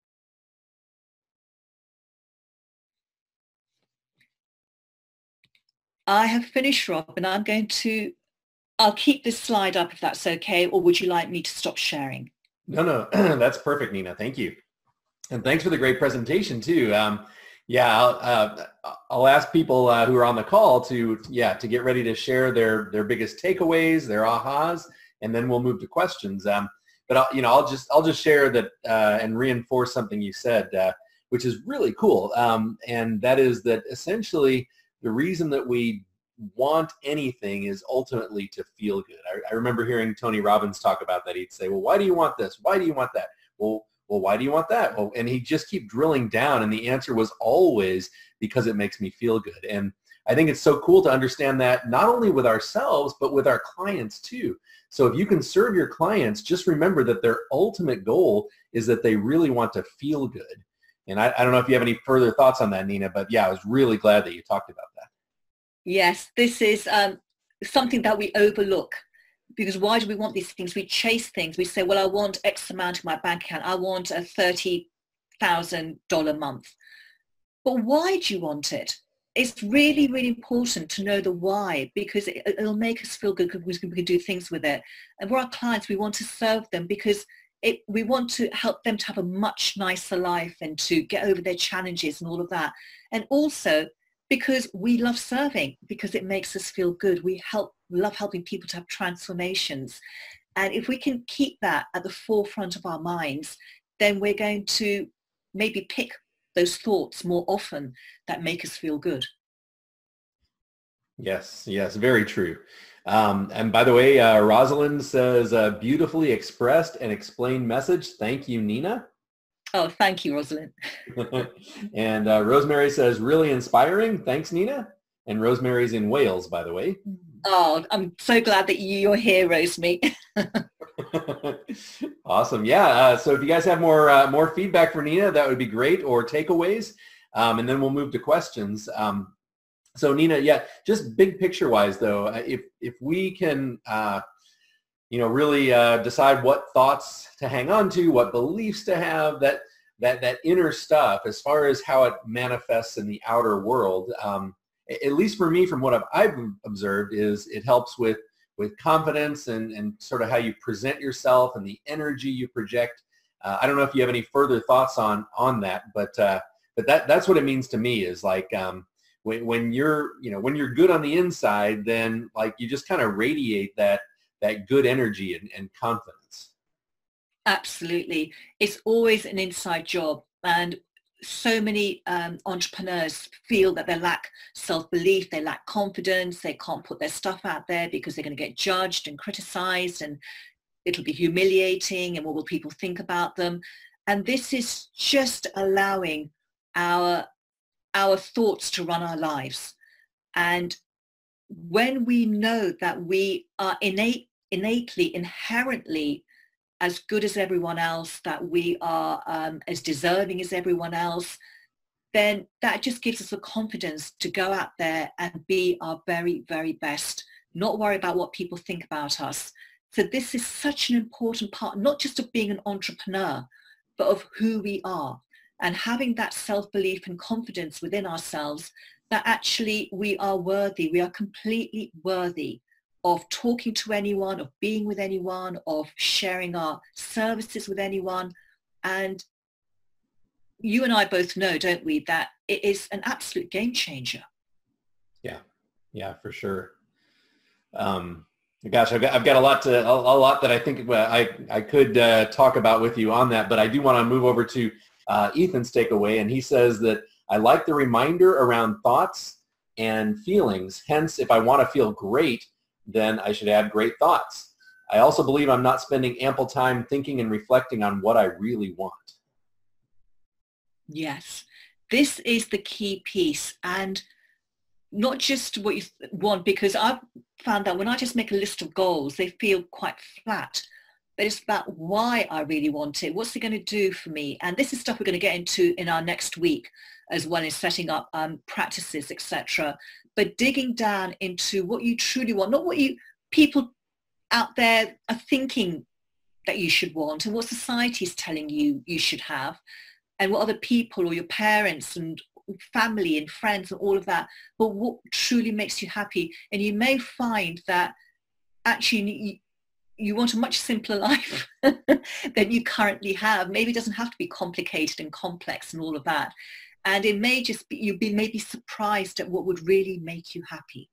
Speaker 2: I have finished, Rob, and I'm going to, I'll keep this slide up if that's okay, or would you like me to stop sharing?
Speaker 1: No, no, that's perfect, Nina. Thank you. And thanks for the great presentation too. Um, yeah, I'll, uh, I'll ask people uh, who are on the call to, yeah, to get ready to share their, their biggest takeaways, their ahas, and then we'll move to questions. Um, but I'll, you know, I'll just, I'll just share that uh, and reinforce something you said, uh, which is really cool. Um, and that is that essentially the reason that we want anything is ultimately to feel good. I, I remember hearing Tony Robbins talk about that. He'd say, well, why do you want this? Why do you want that? Well, well, why do you want that? Well, and he'd just keep drilling down. And the answer was always because it makes me feel good. And I think it's so cool to understand that not only with ourselves, but with our clients too. So if you can serve your clients, just remember that their ultimate goal is that they really want to feel good. And I, I don't know if you have any further thoughts on that, Nina, but yeah, I was really glad that you talked about that.
Speaker 2: Yes, this is um, something that we overlook, because why do we want these things? We chase things. We say, well, I want X amount in my bank account. I want a thirty thousand dollars month. But why do you want it? It's really, really important to know the why, because it, it'll make us feel good because we can do things with it. And for our clients, we want to serve them because it, we want to help them to have a much nicer life and to get over their challenges and all of that. And also, because we love serving, because it makes us feel good. We help, love helping people to have transformations. And if we can keep that at the forefront of our minds, then we're going to maybe pick those thoughts more often that make us feel good.
Speaker 1: Yes, yes, very true. Um, and by the way, uh, Rosalind says, uh, beautifully expressed and explained message. Thank you, Nina.
Speaker 2: Oh, thank you, Rosalind.
Speaker 1: And uh, Rosemary says, really inspiring. Thanks, Nina. And Rosemary's in Wales, by the way.
Speaker 2: Oh, I'm so glad that you're here, Rosemary.
Speaker 1: Awesome. Yeah. Uh, so if you guys have more uh, more feedback for Nina, that would be great, or takeaways. Um, and then we'll move to questions. Um, so Nina, yeah, just big picture wise, though, if if we can, uh, you know, really uh, decide what thoughts to hang on to, what beliefs to have, that that that inner stuff, as far as how it manifests in the outer world. Um, at least for me, from what I've, I've observed, is it helps with with confidence and, and sort of how you present yourself and the energy you project. Uh, I don't know if you have any further thoughts on on that, but uh, but that that's what it means to me, is like um, when, when you're you know when you're good on the inside, then like you just kind of radiate that that good energy and, and confidence.
Speaker 2: Absolutely. It's always an inside job. And so many um, entrepreneurs feel that they lack self-belief, they lack confidence, they can't put their stuff out there because they're going to get judged and criticized, and it'll be humiliating, and what will people think about them? And this is just allowing our, our thoughts to run our lives. And when we know that we are innate, innately, inherently as good as everyone else, that we are um, as deserving as everyone else, then that just gives us the confidence to go out there and be our very, very best, not worry about what people think about us. So this is such an important part, not just of being an entrepreneur, but of who we are, and having that self-belief and confidence within ourselves that actually we are worthy, we are completely worthy of talking to anyone, of being with anyone, of sharing our services with anyone. And you and I both know, don't we, that it is an absolute game changer.
Speaker 1: Yeah, yeah, for sure. Um, gosh, I've got, I've got a lot to, a, a lot that I think well, I, I could uh, talk about with you on that, but I do want to move over to uh, Ethan's takeaway. And he says that I like the reminder around thoughts and feelings. Hence, if I want to feel great, then I should add great thoughts. I also believe I'm not spending ample time thinking and reflecting on what I really want.
Speaker 2: Yes, this is the key piece, and not just what you want, because I've found that when I just make a list of goals, they feel quite flat. But it's about why I really want it. What's it going to do for me? And this is stuff we're going to get into in our next week, as well as setting up um, practices, et cetera. But digging down into what you truly want, not what you people out there are thinking that you should want, and what society is telling you you should have, and what other people or your parents and family and friends and all of that, but what truly makes you happy. And you may find that actually you, you want a much simpler life than you currently have. Maybe it doesn't have to be complicated and complex and all of that. And it may just be, you'd be maybe surprised at what would really make you happy.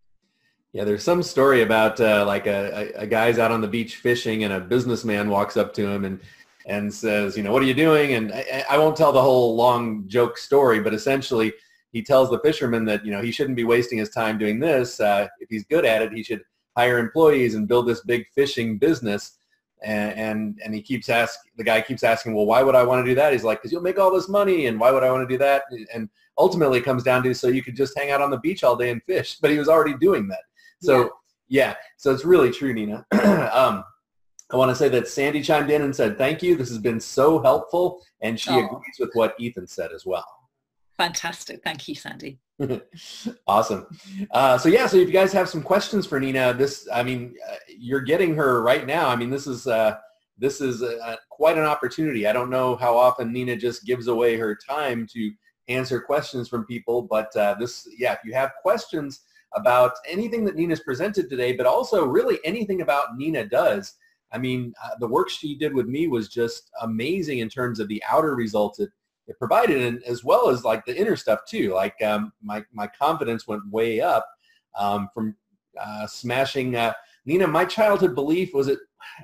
Speaker 1: Yeah, there's some story about uh, like a, a, a guy's out on the beach fishing, and a businessman walks up to him and and says, you know, what are you doing? And I, I won't tell the whole long joke story, but essentially he tells the fisherman that, you know, he shouldn't be wasting his time doing this. Uh, if he's good at it, he should hire employees and build this big fishing business. And, and, and he keeps asking, the guy keeps asking, well, why would I want to do that? He's like, because you'll make all this money, and why would I want to do that? And ultimately it comes down to, so you could just hang out on the beach all day and fish. But he was already doing that. So yeah, yeah so it's really true, Nina. um, I want to say that Sandy chimed in and said, thank you. This has been so helpful. And she oh. agrees with what Ethan said as well.
Speaker 2: Fantastic. Thank you, Sandy.
Speaker 1: Awesome. Uh, so yeah, so if you guys have some questions for Nina, this, I mean, uh, you're getting her right now. I mean, this is, uh, this is a, quite an opportunity. I don't know how often Nina just gives away her time to answer questions from people, but uh, this, yeah, if you have questions about anything that Nina's presented today, but also really anything about Nina does, I mean, uh, the work she did with me was just amazing in terms of the outer results it, it provided, and as well as like the inner stuff too. Like um, my, my confidence went way up um, from uh, smashing. Uh, Nina, my childhood belief was it,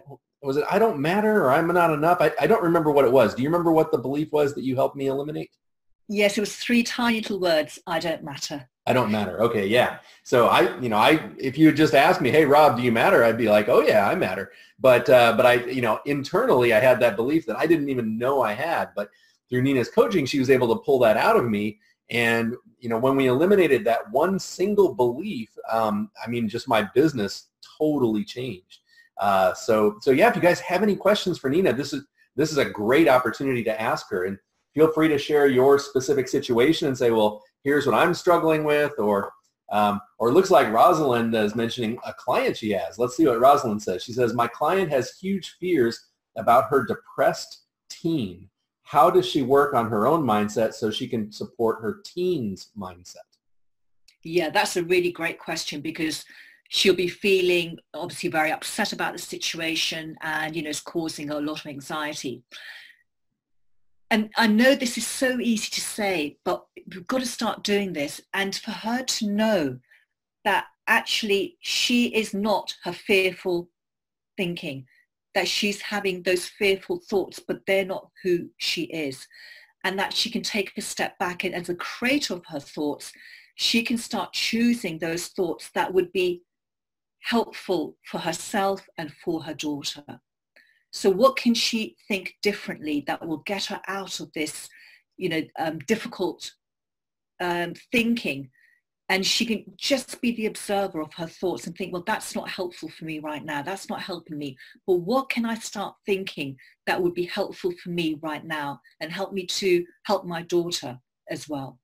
Speaker 1: was it I don't matter or I'm not enough? I, I don't remember what it was. Do you remember what the belief was that you helped me eliminate?
Speaker 2: Yes, it was three tiny little words. I don't matter.
Speaker 1: I don't matter. Okay, yeah. So I, you know, I if you had just asked me, hey Rob, do you matter? I'd be like, oh yeah, I matter. But uh, but I, you know, internally I had that belief that I didn't even know I had. But through Nina's coaching, she was able to pull that out of me. And you know, when we eliminated that one single belief, um, I mean, just my business totally changed. Uh, so so yeah, if you guys have any questions for Nina, this is this is a great opportunity to ask her. And feel free to share your specific situation and say, well, here's what I'm struggling with, or um, or it looks like Rosalind is mentioning a client she has. Let's see what Rosalind says. She says, my client has huge fears about her depressed teen. How does she work on her own mindset so she can support her teen's mindset?
Speaker 2: Yeah, that's a really great question, because she'll be feeling obviously very upset about the situation, and, you know, it's causing a lot of anxiety. And I know this is so easy to say, but we've got to start doing this. And for her to know that actually she is not her fearful thinking, that she's having those fearful thoughts, but they're not who she is. And that she can take a step back, and as a creator of her thoughts, she can start choosing those thoughts that would be helpful for herself and for her daughter. So what can she think differently that will get her out of this, you know, um, difficult um, thinking? And she can just be the observer of her thoughts and think, well, that's not helpful for me right now. That's not helping me. But what can I start thinking that would be helpful for me right now and help me to help my daughter as well?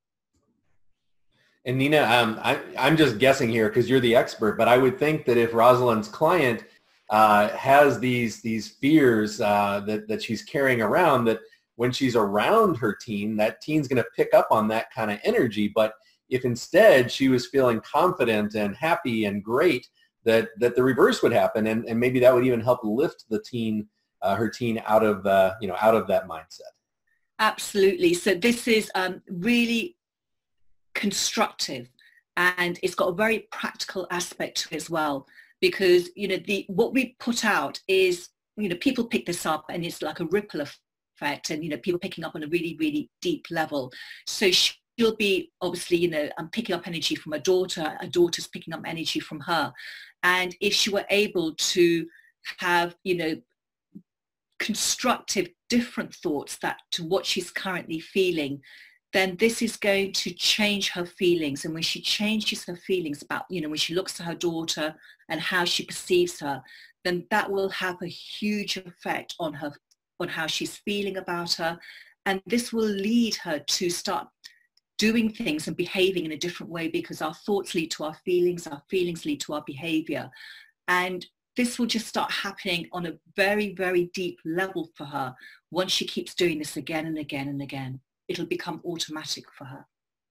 Speaker 1: And Nina, um, I, I'm just guessing here because you're the expert, but I would think that if Rosalind's client uh, has these these fears uh, that, that she's carrying around, that when she's around her teen, that teen's going to pick up on that kind of energy. But if instead she was feeling confident and happy and great, that that the reverse would happen, and, and maybe that would even help lift the teen, uh, her teen, out of uh, you know out of that mindset.
Speaker 2: Absolutely. So this is um, really constructive, and it's got a very practical aspect to it as well, because you know the what we put out is, you know, people pick this up and it's like a ripple effect, and you know, people picking up on a really really deep level. So she'll be obviously, you know, I'm picking up energy from her daughter, her daughter's picking up energy from her, and if she were able to have, you know, constructive different thoughts that to what she's currently feeling, then this is going to change her feelings. And when she changes her feelings about, you know, when she looks at her daughter and how she perceives her, then that will have a huge effect on her, on how she's feeling about her. And this will lead her to start doing things and behaving in a different way, because our thoughts lead to our feelings, our feelings lead to our behavior. And this will just start happening on a very, very deep level for her. Once she keeps doing this again and again and again, it'll become automatic for her.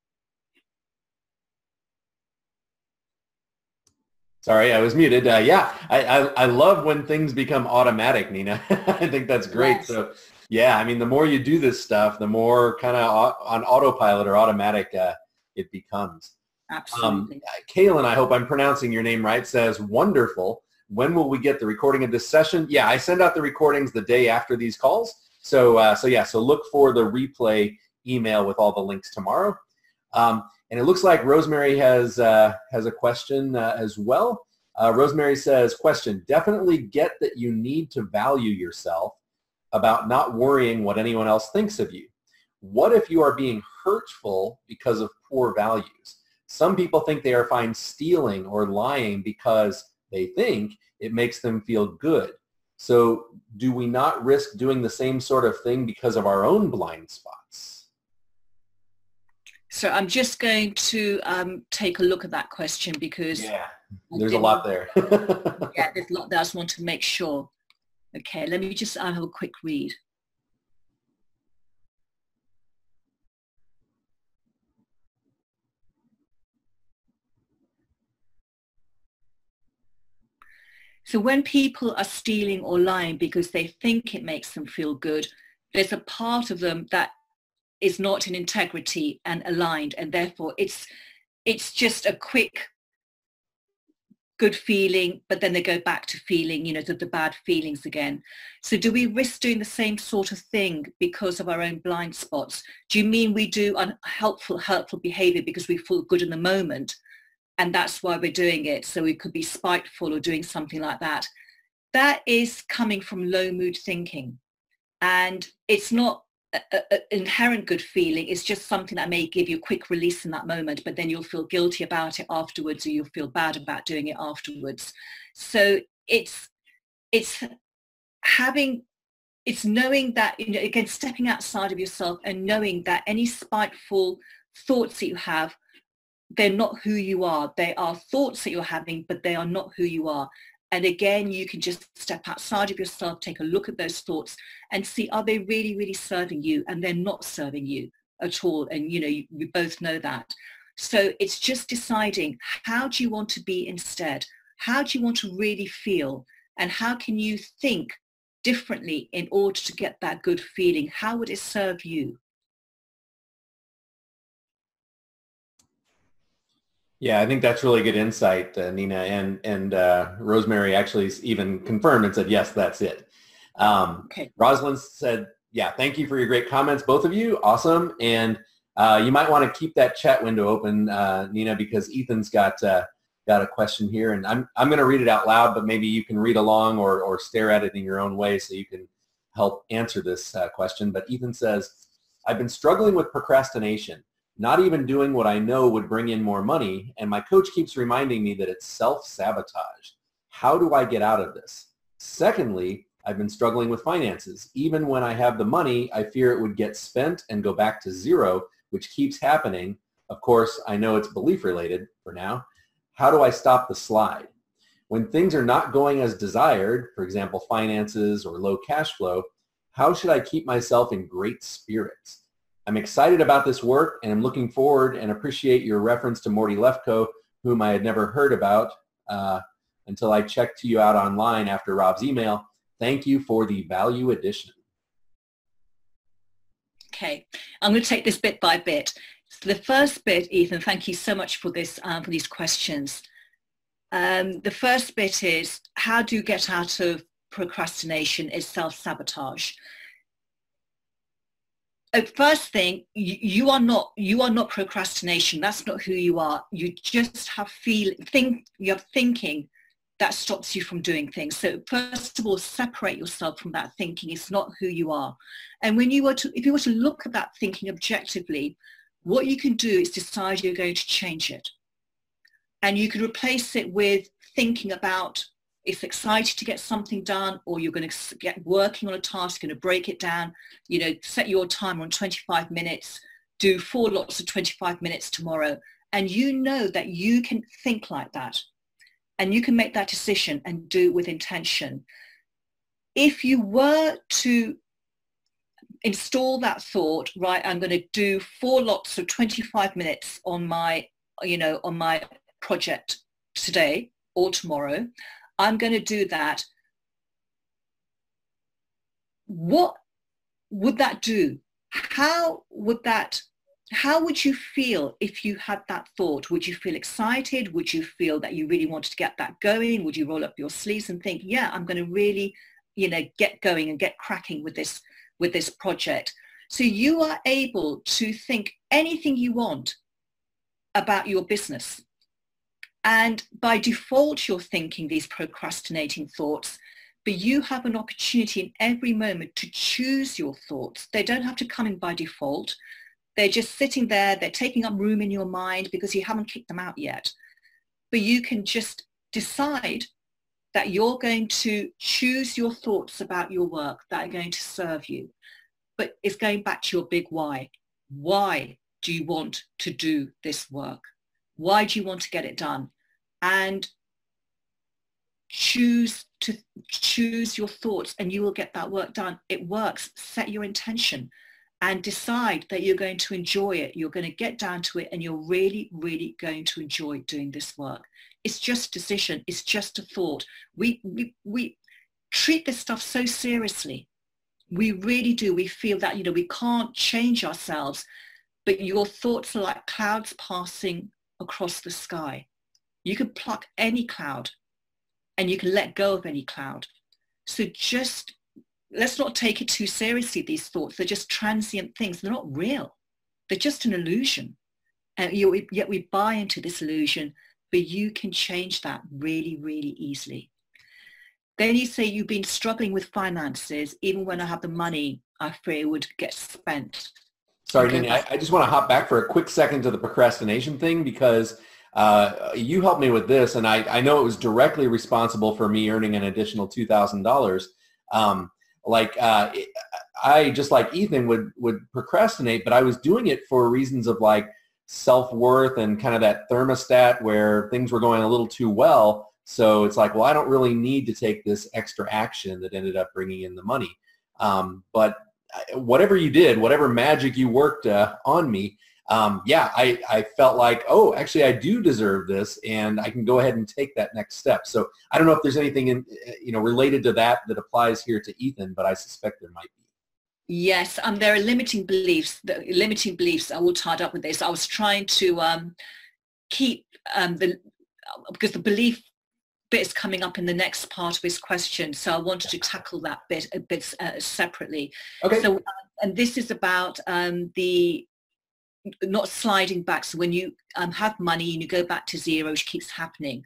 Speaker 1: Sorry, I was muted. Uh, yeah, I, I, I love when things become automatic, Nina. I think that's great. Yes. So yeah, I mean, the more you do this stuff, the more kind of on autopilot or automatic uh, it becomes.
Speaker 2: Absolutely.
Speaker 1: Um, Kaylin, I hope I'm pronouncing your name right, says, wonderful. When will we get the recording of this session? Yeah, I send out the recordings the day after these calls. So, uh, so yeah, so look for the replay email with all the links tomorrow. Um, and it looks like Rosemary has, uh, has a question uh, as well. Uh, Rosemary says, question, definitely get that you need to value yourself about not worrying what anyone else thinks of you. What if you are being hurtful because of poor values? Some people think they are fine stealing or lying because they think it makes them feel good. So do we not risk doing the same sort of thing because of our own blind spots?
Speaker 2: So I'm just going to um, take a look at that question, because
Speaker 1: yeah, there's a lot there.
Speaker 2: Yeah, there's a lot there. I just want to make sure. Okay, let me just I'll have a quick read. So when people are stealing or lying because they think it makes them feel good, there's a part of them that is not in integrity and aligned, and therefore it's it's just a quick good feeling, but then they go back to feeling, you know, the, the bad feelings again. So do we risk doing the same sort of thing because of our own blind spots? Do you mean we do unhelpful, hurtful behavior because we feel good in the moment, and that's why we're doing it? So we could be spiteful or doing something like that. That is coming from low mood thinking. And it's not an inherent good feeling. It's just something that may give you a quick release in that moment, but then you'll feel guilty about it afterwards, or you'll feel bad about doing it afterwards. So it's it's having, it's knowing that, you know, again, stepping outside of yourself and knowing that any spiteful thoughts that you have, they're not who you are. They are thoughts that you're having, but they are not who you are. And again, you can just step outside of yourself, take a look at those thoughts and see, are they really, really serving you? And they're not serving you at all. And, you know, you, we both know that. So it's just deciding, how do you want to be instead? How do you want to really feel? And how can you think differently in order to get that good feeling? How would it serve you?
Speaker 1: Yeah, I think that's really good insight, uh, Nina. And and uh, Rosemary actually even confirmed and said, yes, that's it. Um,
Speaker 2: okay.
Speaker 1: Rosalind said, yeah, thank you for your great comments, both of you. Awesome. And uh, you might want to keep that chat window open, uh, Nina, because Ethan's got uh, got a question here. And I'm, I'm going to read it out loud, but maybe you can read along or, or stare at it in your own way so you can help answer this uh, question. But Ethan says, I've been struggling with procrastination, not even doing what I know would bring in more money, and my coach keeps reminding me that it's self-sabotage. How do I get out of this? Secondly, I've been struggling with finances. Even when I have the money, I fear it would get spent and go back to zero, which keeps happening. Of course, I know it's belief-related for now. How do I stop the slide? When things are not going as desired, for example, finances or low cash flow, how should I keep myself in great spirits? I'm excited about this work, and I'm looking forward and appreciate your reference to Morty Lefko, whom I had never heard about uh, until I checked you out online after Rob's email. Thank you for the value addition.
Speaker 2: Okay, I'm going to take this bit by bit. So the first bit, Ethan, thank you so much for this um, for these questions. Um, the first bit is, how do you get out of procrastination is self-sabotage. First thing, you, you are not you are not procrastination. That's not who you are. You just have feel think you have thinking that stops you from doing things. So first of all, separate yourself from that thinking. It's not who you are. And when you were to if you were to look at that thinking objectively, what you can do is decide you're going to change it, and you can replace it with thinking about, it's excited to get something done, or you're going to get working on a task, going to break it down, you know, set your timer on twenty-five minutes, do four lots of twenty-five minutes tomorrow. And you know that you can think like that, and you can make that decision and do it with intention. If you were to install that thought, right, I'm going to do four lots of twenty-five minutes on my, you know, on my project today or tomorrow, I'm going to do that. What would that do? How would that, how would you feel if you had that thought? Would you feel excited? Would you feel that you really wanted to get that going? Would you roll up your sleeves and think, yeah, I'm going to really, you know, get going and get cracking with this, with this project? So you are able to think anything you want about your business. And by default, you're thinking these procrastinating thoughts, but you have an opportunity in every moment to choose your thoughts. They don't have to come in by default. They're just sitting there. They're taking up room in your mind because you haven't kicked them out yet. But you can just decide that you're going to choose your thoughts about your work that are going to serve you. But it's going back to your big why. Why do you want to do this work? Why do you want to get it done? And choose to choose your thoughts, and you will get that work done. It works. Set your intention and decide that you're going to enjoy it. You're going to get down to it, and you're really, really going to enjoy doing this work. It's just a decision. It's just a thought. We, we, we treat this stuff so seriously. We really do. We feel that, you know, we can't change ourselves, but your thoughts are like clouds passing across the sky. You can pluck any cloud and you can let go of any cloud. So just, let's not take it too seriously, these thoughts. They're just transient things. They're not real. They're just an illusion. And you, yet we buy into this illusion, but you can change that really, really easily. Then you say you've been struggling with finances. Even when I have the money, I fear it would get spent.
Speaker 1: Sorry, Nina, I, I just want to hop back for a quick second to the procrastination thing, because uh, you helped me with this, and I, I know it was directly responsible for me earning an additional two thousand dollars. Um, like uh, I, just like Ethan, would, would procrastinate, but I was doing it for reasons of like self-worth and kind of that thermostat where things were going a little too well. So it's like, well, I don't really need to take this extra action that ended up bringing in the money. Um, but whatever you did, whatever magic you worked uh, on me, um, yeah, I, I felt like, oh, actually, I do deserve this, and I can go ahead and take that next step. So I don't know if there's anything in, you know, related to that that applies here to Ethan, but I suspect there might be.
Speaker 2: Yes, um, there are limiting beliefs. The limiting beliefs are all tied up with this. I was trying to um, keep um, the, because the belief bit is coming up in the next part of his question, so I wanted to tackle that bit a bit uh, separately.
Speaker 1: Okay.
Speaker 2: So, and this is about um, the not sliding back. So when you um, have money and you go back to zero, which keeps happening,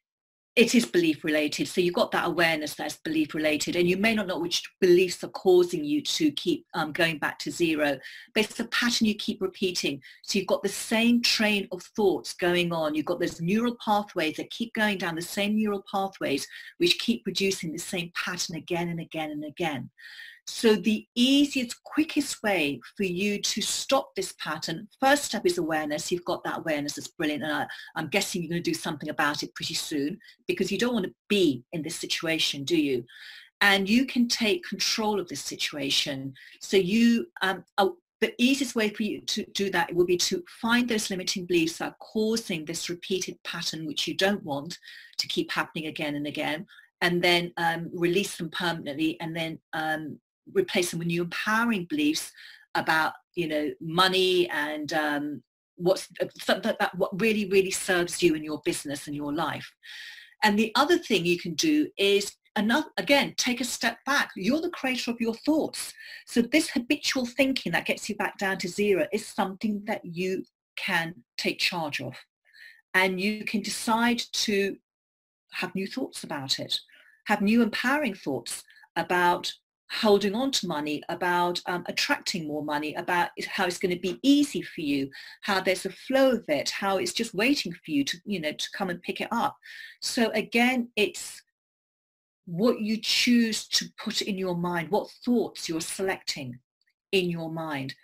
Speaker 2: it is belief related. So you've got that awareness that's belief related, and you may not know which beliefs are causing you to keep um, going back to zero, but it's a pattern you keep repeating. So you've got the same train of thoughts going on. You've got those neural pathways that keep going down, the same neural pathways which keep producing the same pattern again and again and again. So the easiest, quickest way for you to stop this pattern, first step is awareness. You've got that awareness, that's brilliant. And I, I'm guessing you're going to do something about it pretty soon, because you don't want to be in this situation, do you? And you can take control of this situation. So you, um, uh, the easiest way for you to do that would be to find those limiting beliefs that are causing this repeated pattern, which you don't want to keep happening again and again, and then um, release them permanently, and then um, replace them with new empowering beliefs about, you know, money and um, what's that, that what really, really serves you in your business and your life. And the other thing you can do is, another, again, take a step back. You're the creator of your thoughts. So this habitual thinking that gets you back down to zero is something that you can take charge of. And you can decide to have new thoughts about it, have new empowering thoughts about holding on to money, about um, attracting more money, about how it's going to be easy for you, how there's a flow of it, how it's just waiting for you to, you know, to come and pick it up. So again, it's what you choose to put in your mind, what thoughts you're selecting in your mind.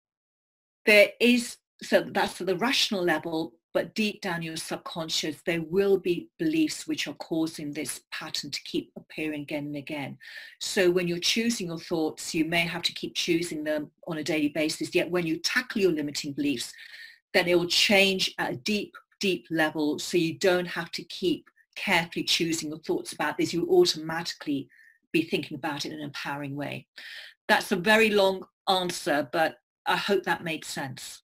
Speaker 2: There is, so that's at the rational level, but deep down your subconscious, there will be beliefs which are causing this pattern to keep appearing again and again. So when you're choosing your thoughts, you may have to keep choosing them on a daily basis. Yet when you tackle your limiting beliefs, then it will change at a deep, deep level. So you don't have to keep carefully choosing your thoughts about this. You'll automatically be thinking about it in an empowering way. That's a very long answer, but I hope that made sense.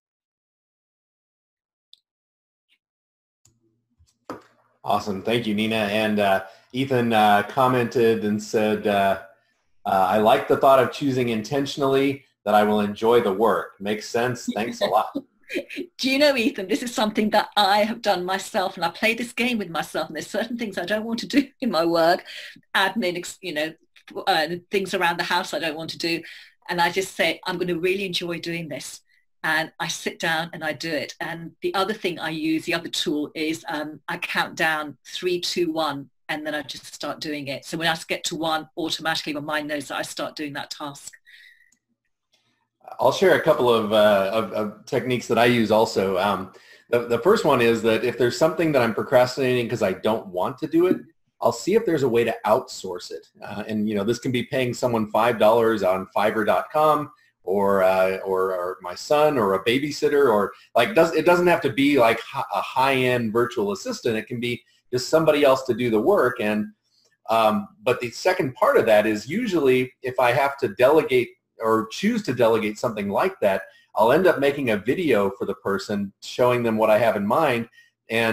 Speaker 1: Awesome. Thank you, Nina. And uh, Ethan uh, commented and said, uh, uh, I like the thought of choosing intentionally, that I will enjoy the work. Makes sense. Thanks a lot.
Speaker 2: Do you know, Ethan, this is something that I have done myself, and I play this game with myself, and there's certain things I don't want to do in my work, admin, you know, uh, things around the house I don't want to do. And I just say, I'm going to really enjoy doing this. And I sit down and I do it. And the other thing I use, the other tool is um, I count down three, two, one, and then I just start doing it. So when I get to one, automatically my mind knows that I start doing that task.
Speaker 1: I'll share a couple of, uh, of, of techniques that I use also. Um, the, the first one is that if there's something that I'm procrastinating because I don't want to do it, I'll see if there's a way to outsource it. Uh, and, you know, this can be paying someone five dollars on Fiverr dot com. Or, uh, or or my son, or a babysitter, or like does it doesn't have to be like a high-end virtual assistant. It can be just somebody else to do the work. And um, but the second part of that is usually if I have to delegate or choose to delegate something like that, I'll end up making a video for the person showing them what I have in mind. And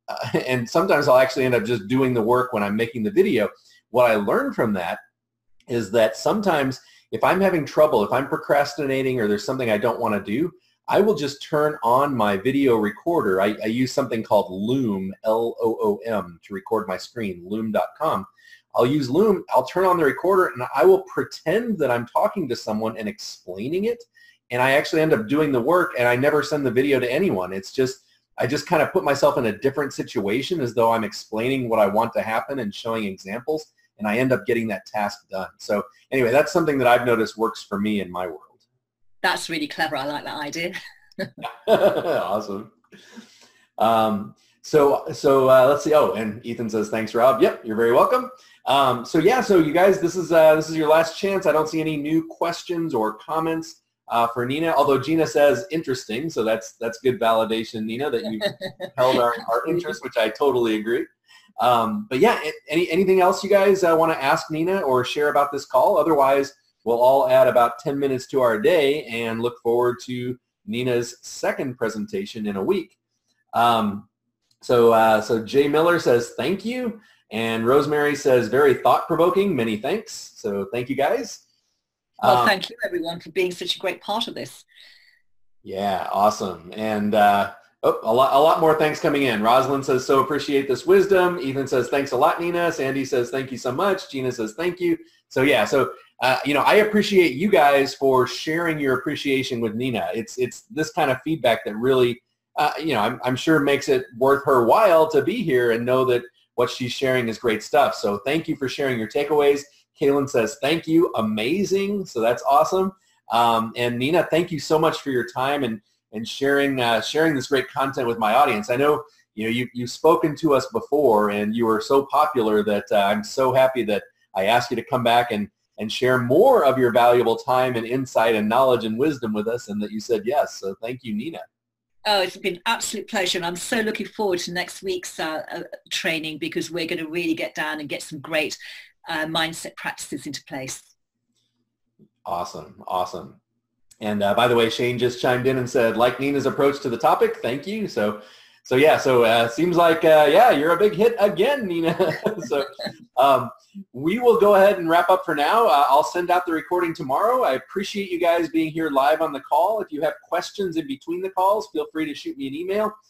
Speaker 1: uh, and sometimes I'll actually end up just doing the work when I'm making the video. What I learned from that is that sometimes if I'm having trouble, if I'm procrastinating or there's something I don't want to do, I will just turn on my video recorder. I, I use something called Loom, L O O M, to record my screen, loom dot com. I'll use Loom, I'll turn on the recorder, and I will pretend that I'm talking to someone and explaining it, and I actually end up doing the work, and I never send the video to anyone. It's just, I just kind of put myself in a different situation as though I'm explaining what I want to happen and showing examples, and I end up getting that task done. So anyway, that's something that I've noticed works for me in my world.
Speaker 2: That's really clever. I like that idea.
Speaker 1: Awesome. Um, so so uh, let's see. Oh, and Ethan says, thanks, Rob. Yep, you're very welcome. Um, so yeah, so you guys, this is uh, this is your last chance. I don't see any new questions or comments uh, for Nina, although Gina says interesting, so that's that's good validation, Nina, that you held our, our interest, which I totally agree. Um, but yeah, any anything else you guys uh, want to ask Nina or share about this call? Otherwise, we'll all add about ten minutes to our day and look forward to Nina's second presentation in a week. Um, so uh, so Jay Miller says thank you. And Rosemary says, very thought-provoking. Many thanks. So thank you, guys.
Speaker 2: Well,
Speaker 1: um,
Speaker 2: thank you, everyone, for being such a great part of this.
Speaker 1: Yeah, awesome. And uh, oh, a lot, a lot more thanks coming in. Rosalind says, so appreciate this wisdom. Ethan says, thanks a lot, Nina. Sandy says, thank you so much. Gina says, thank you. So yeah, so uh, you know, I appreciate you guys for sharing your appreciation with Nina. It's it's this kind of feedback that really, uh, you know, I'm, I'm sure makes it worth her while to be here and know that what she's sharing is great stuff. So thank you for sharing your takeaways. Kaylin says, thank you, amazing. So that's awesome. Um, and Nina, thank you so much for your time and, and sharing uh, sharing this great content with my audience. I know, you know, you, you've spoken to us before and you were so popular that uh, I'm so happy that I asked you to come back and, and share more of your valuable time and insight and knowledge and wisdom with us, and that you said yes. So thank you, Nina.
Speaker 2: Oh, it's been an absolute pleasure, and I'm so looking forward to next week's uh, uh, training, because we're going to really get down and get some great uh, mindset practices into place.
Speaker 1: Awesome, awesome. And uh, by the way, Shane just chimed in and said, like Nina's approach to the topic, thank you. So, so yeah, so uh, seems like, uh, yeah, you're a big hit again, Nina. So um, we will go ahead and wrap up for now. Uh, I'll send out the recording tomorrow. I appreciate you guys being here live on the call. If you have questions in between the calls, feel free to shoot me an email.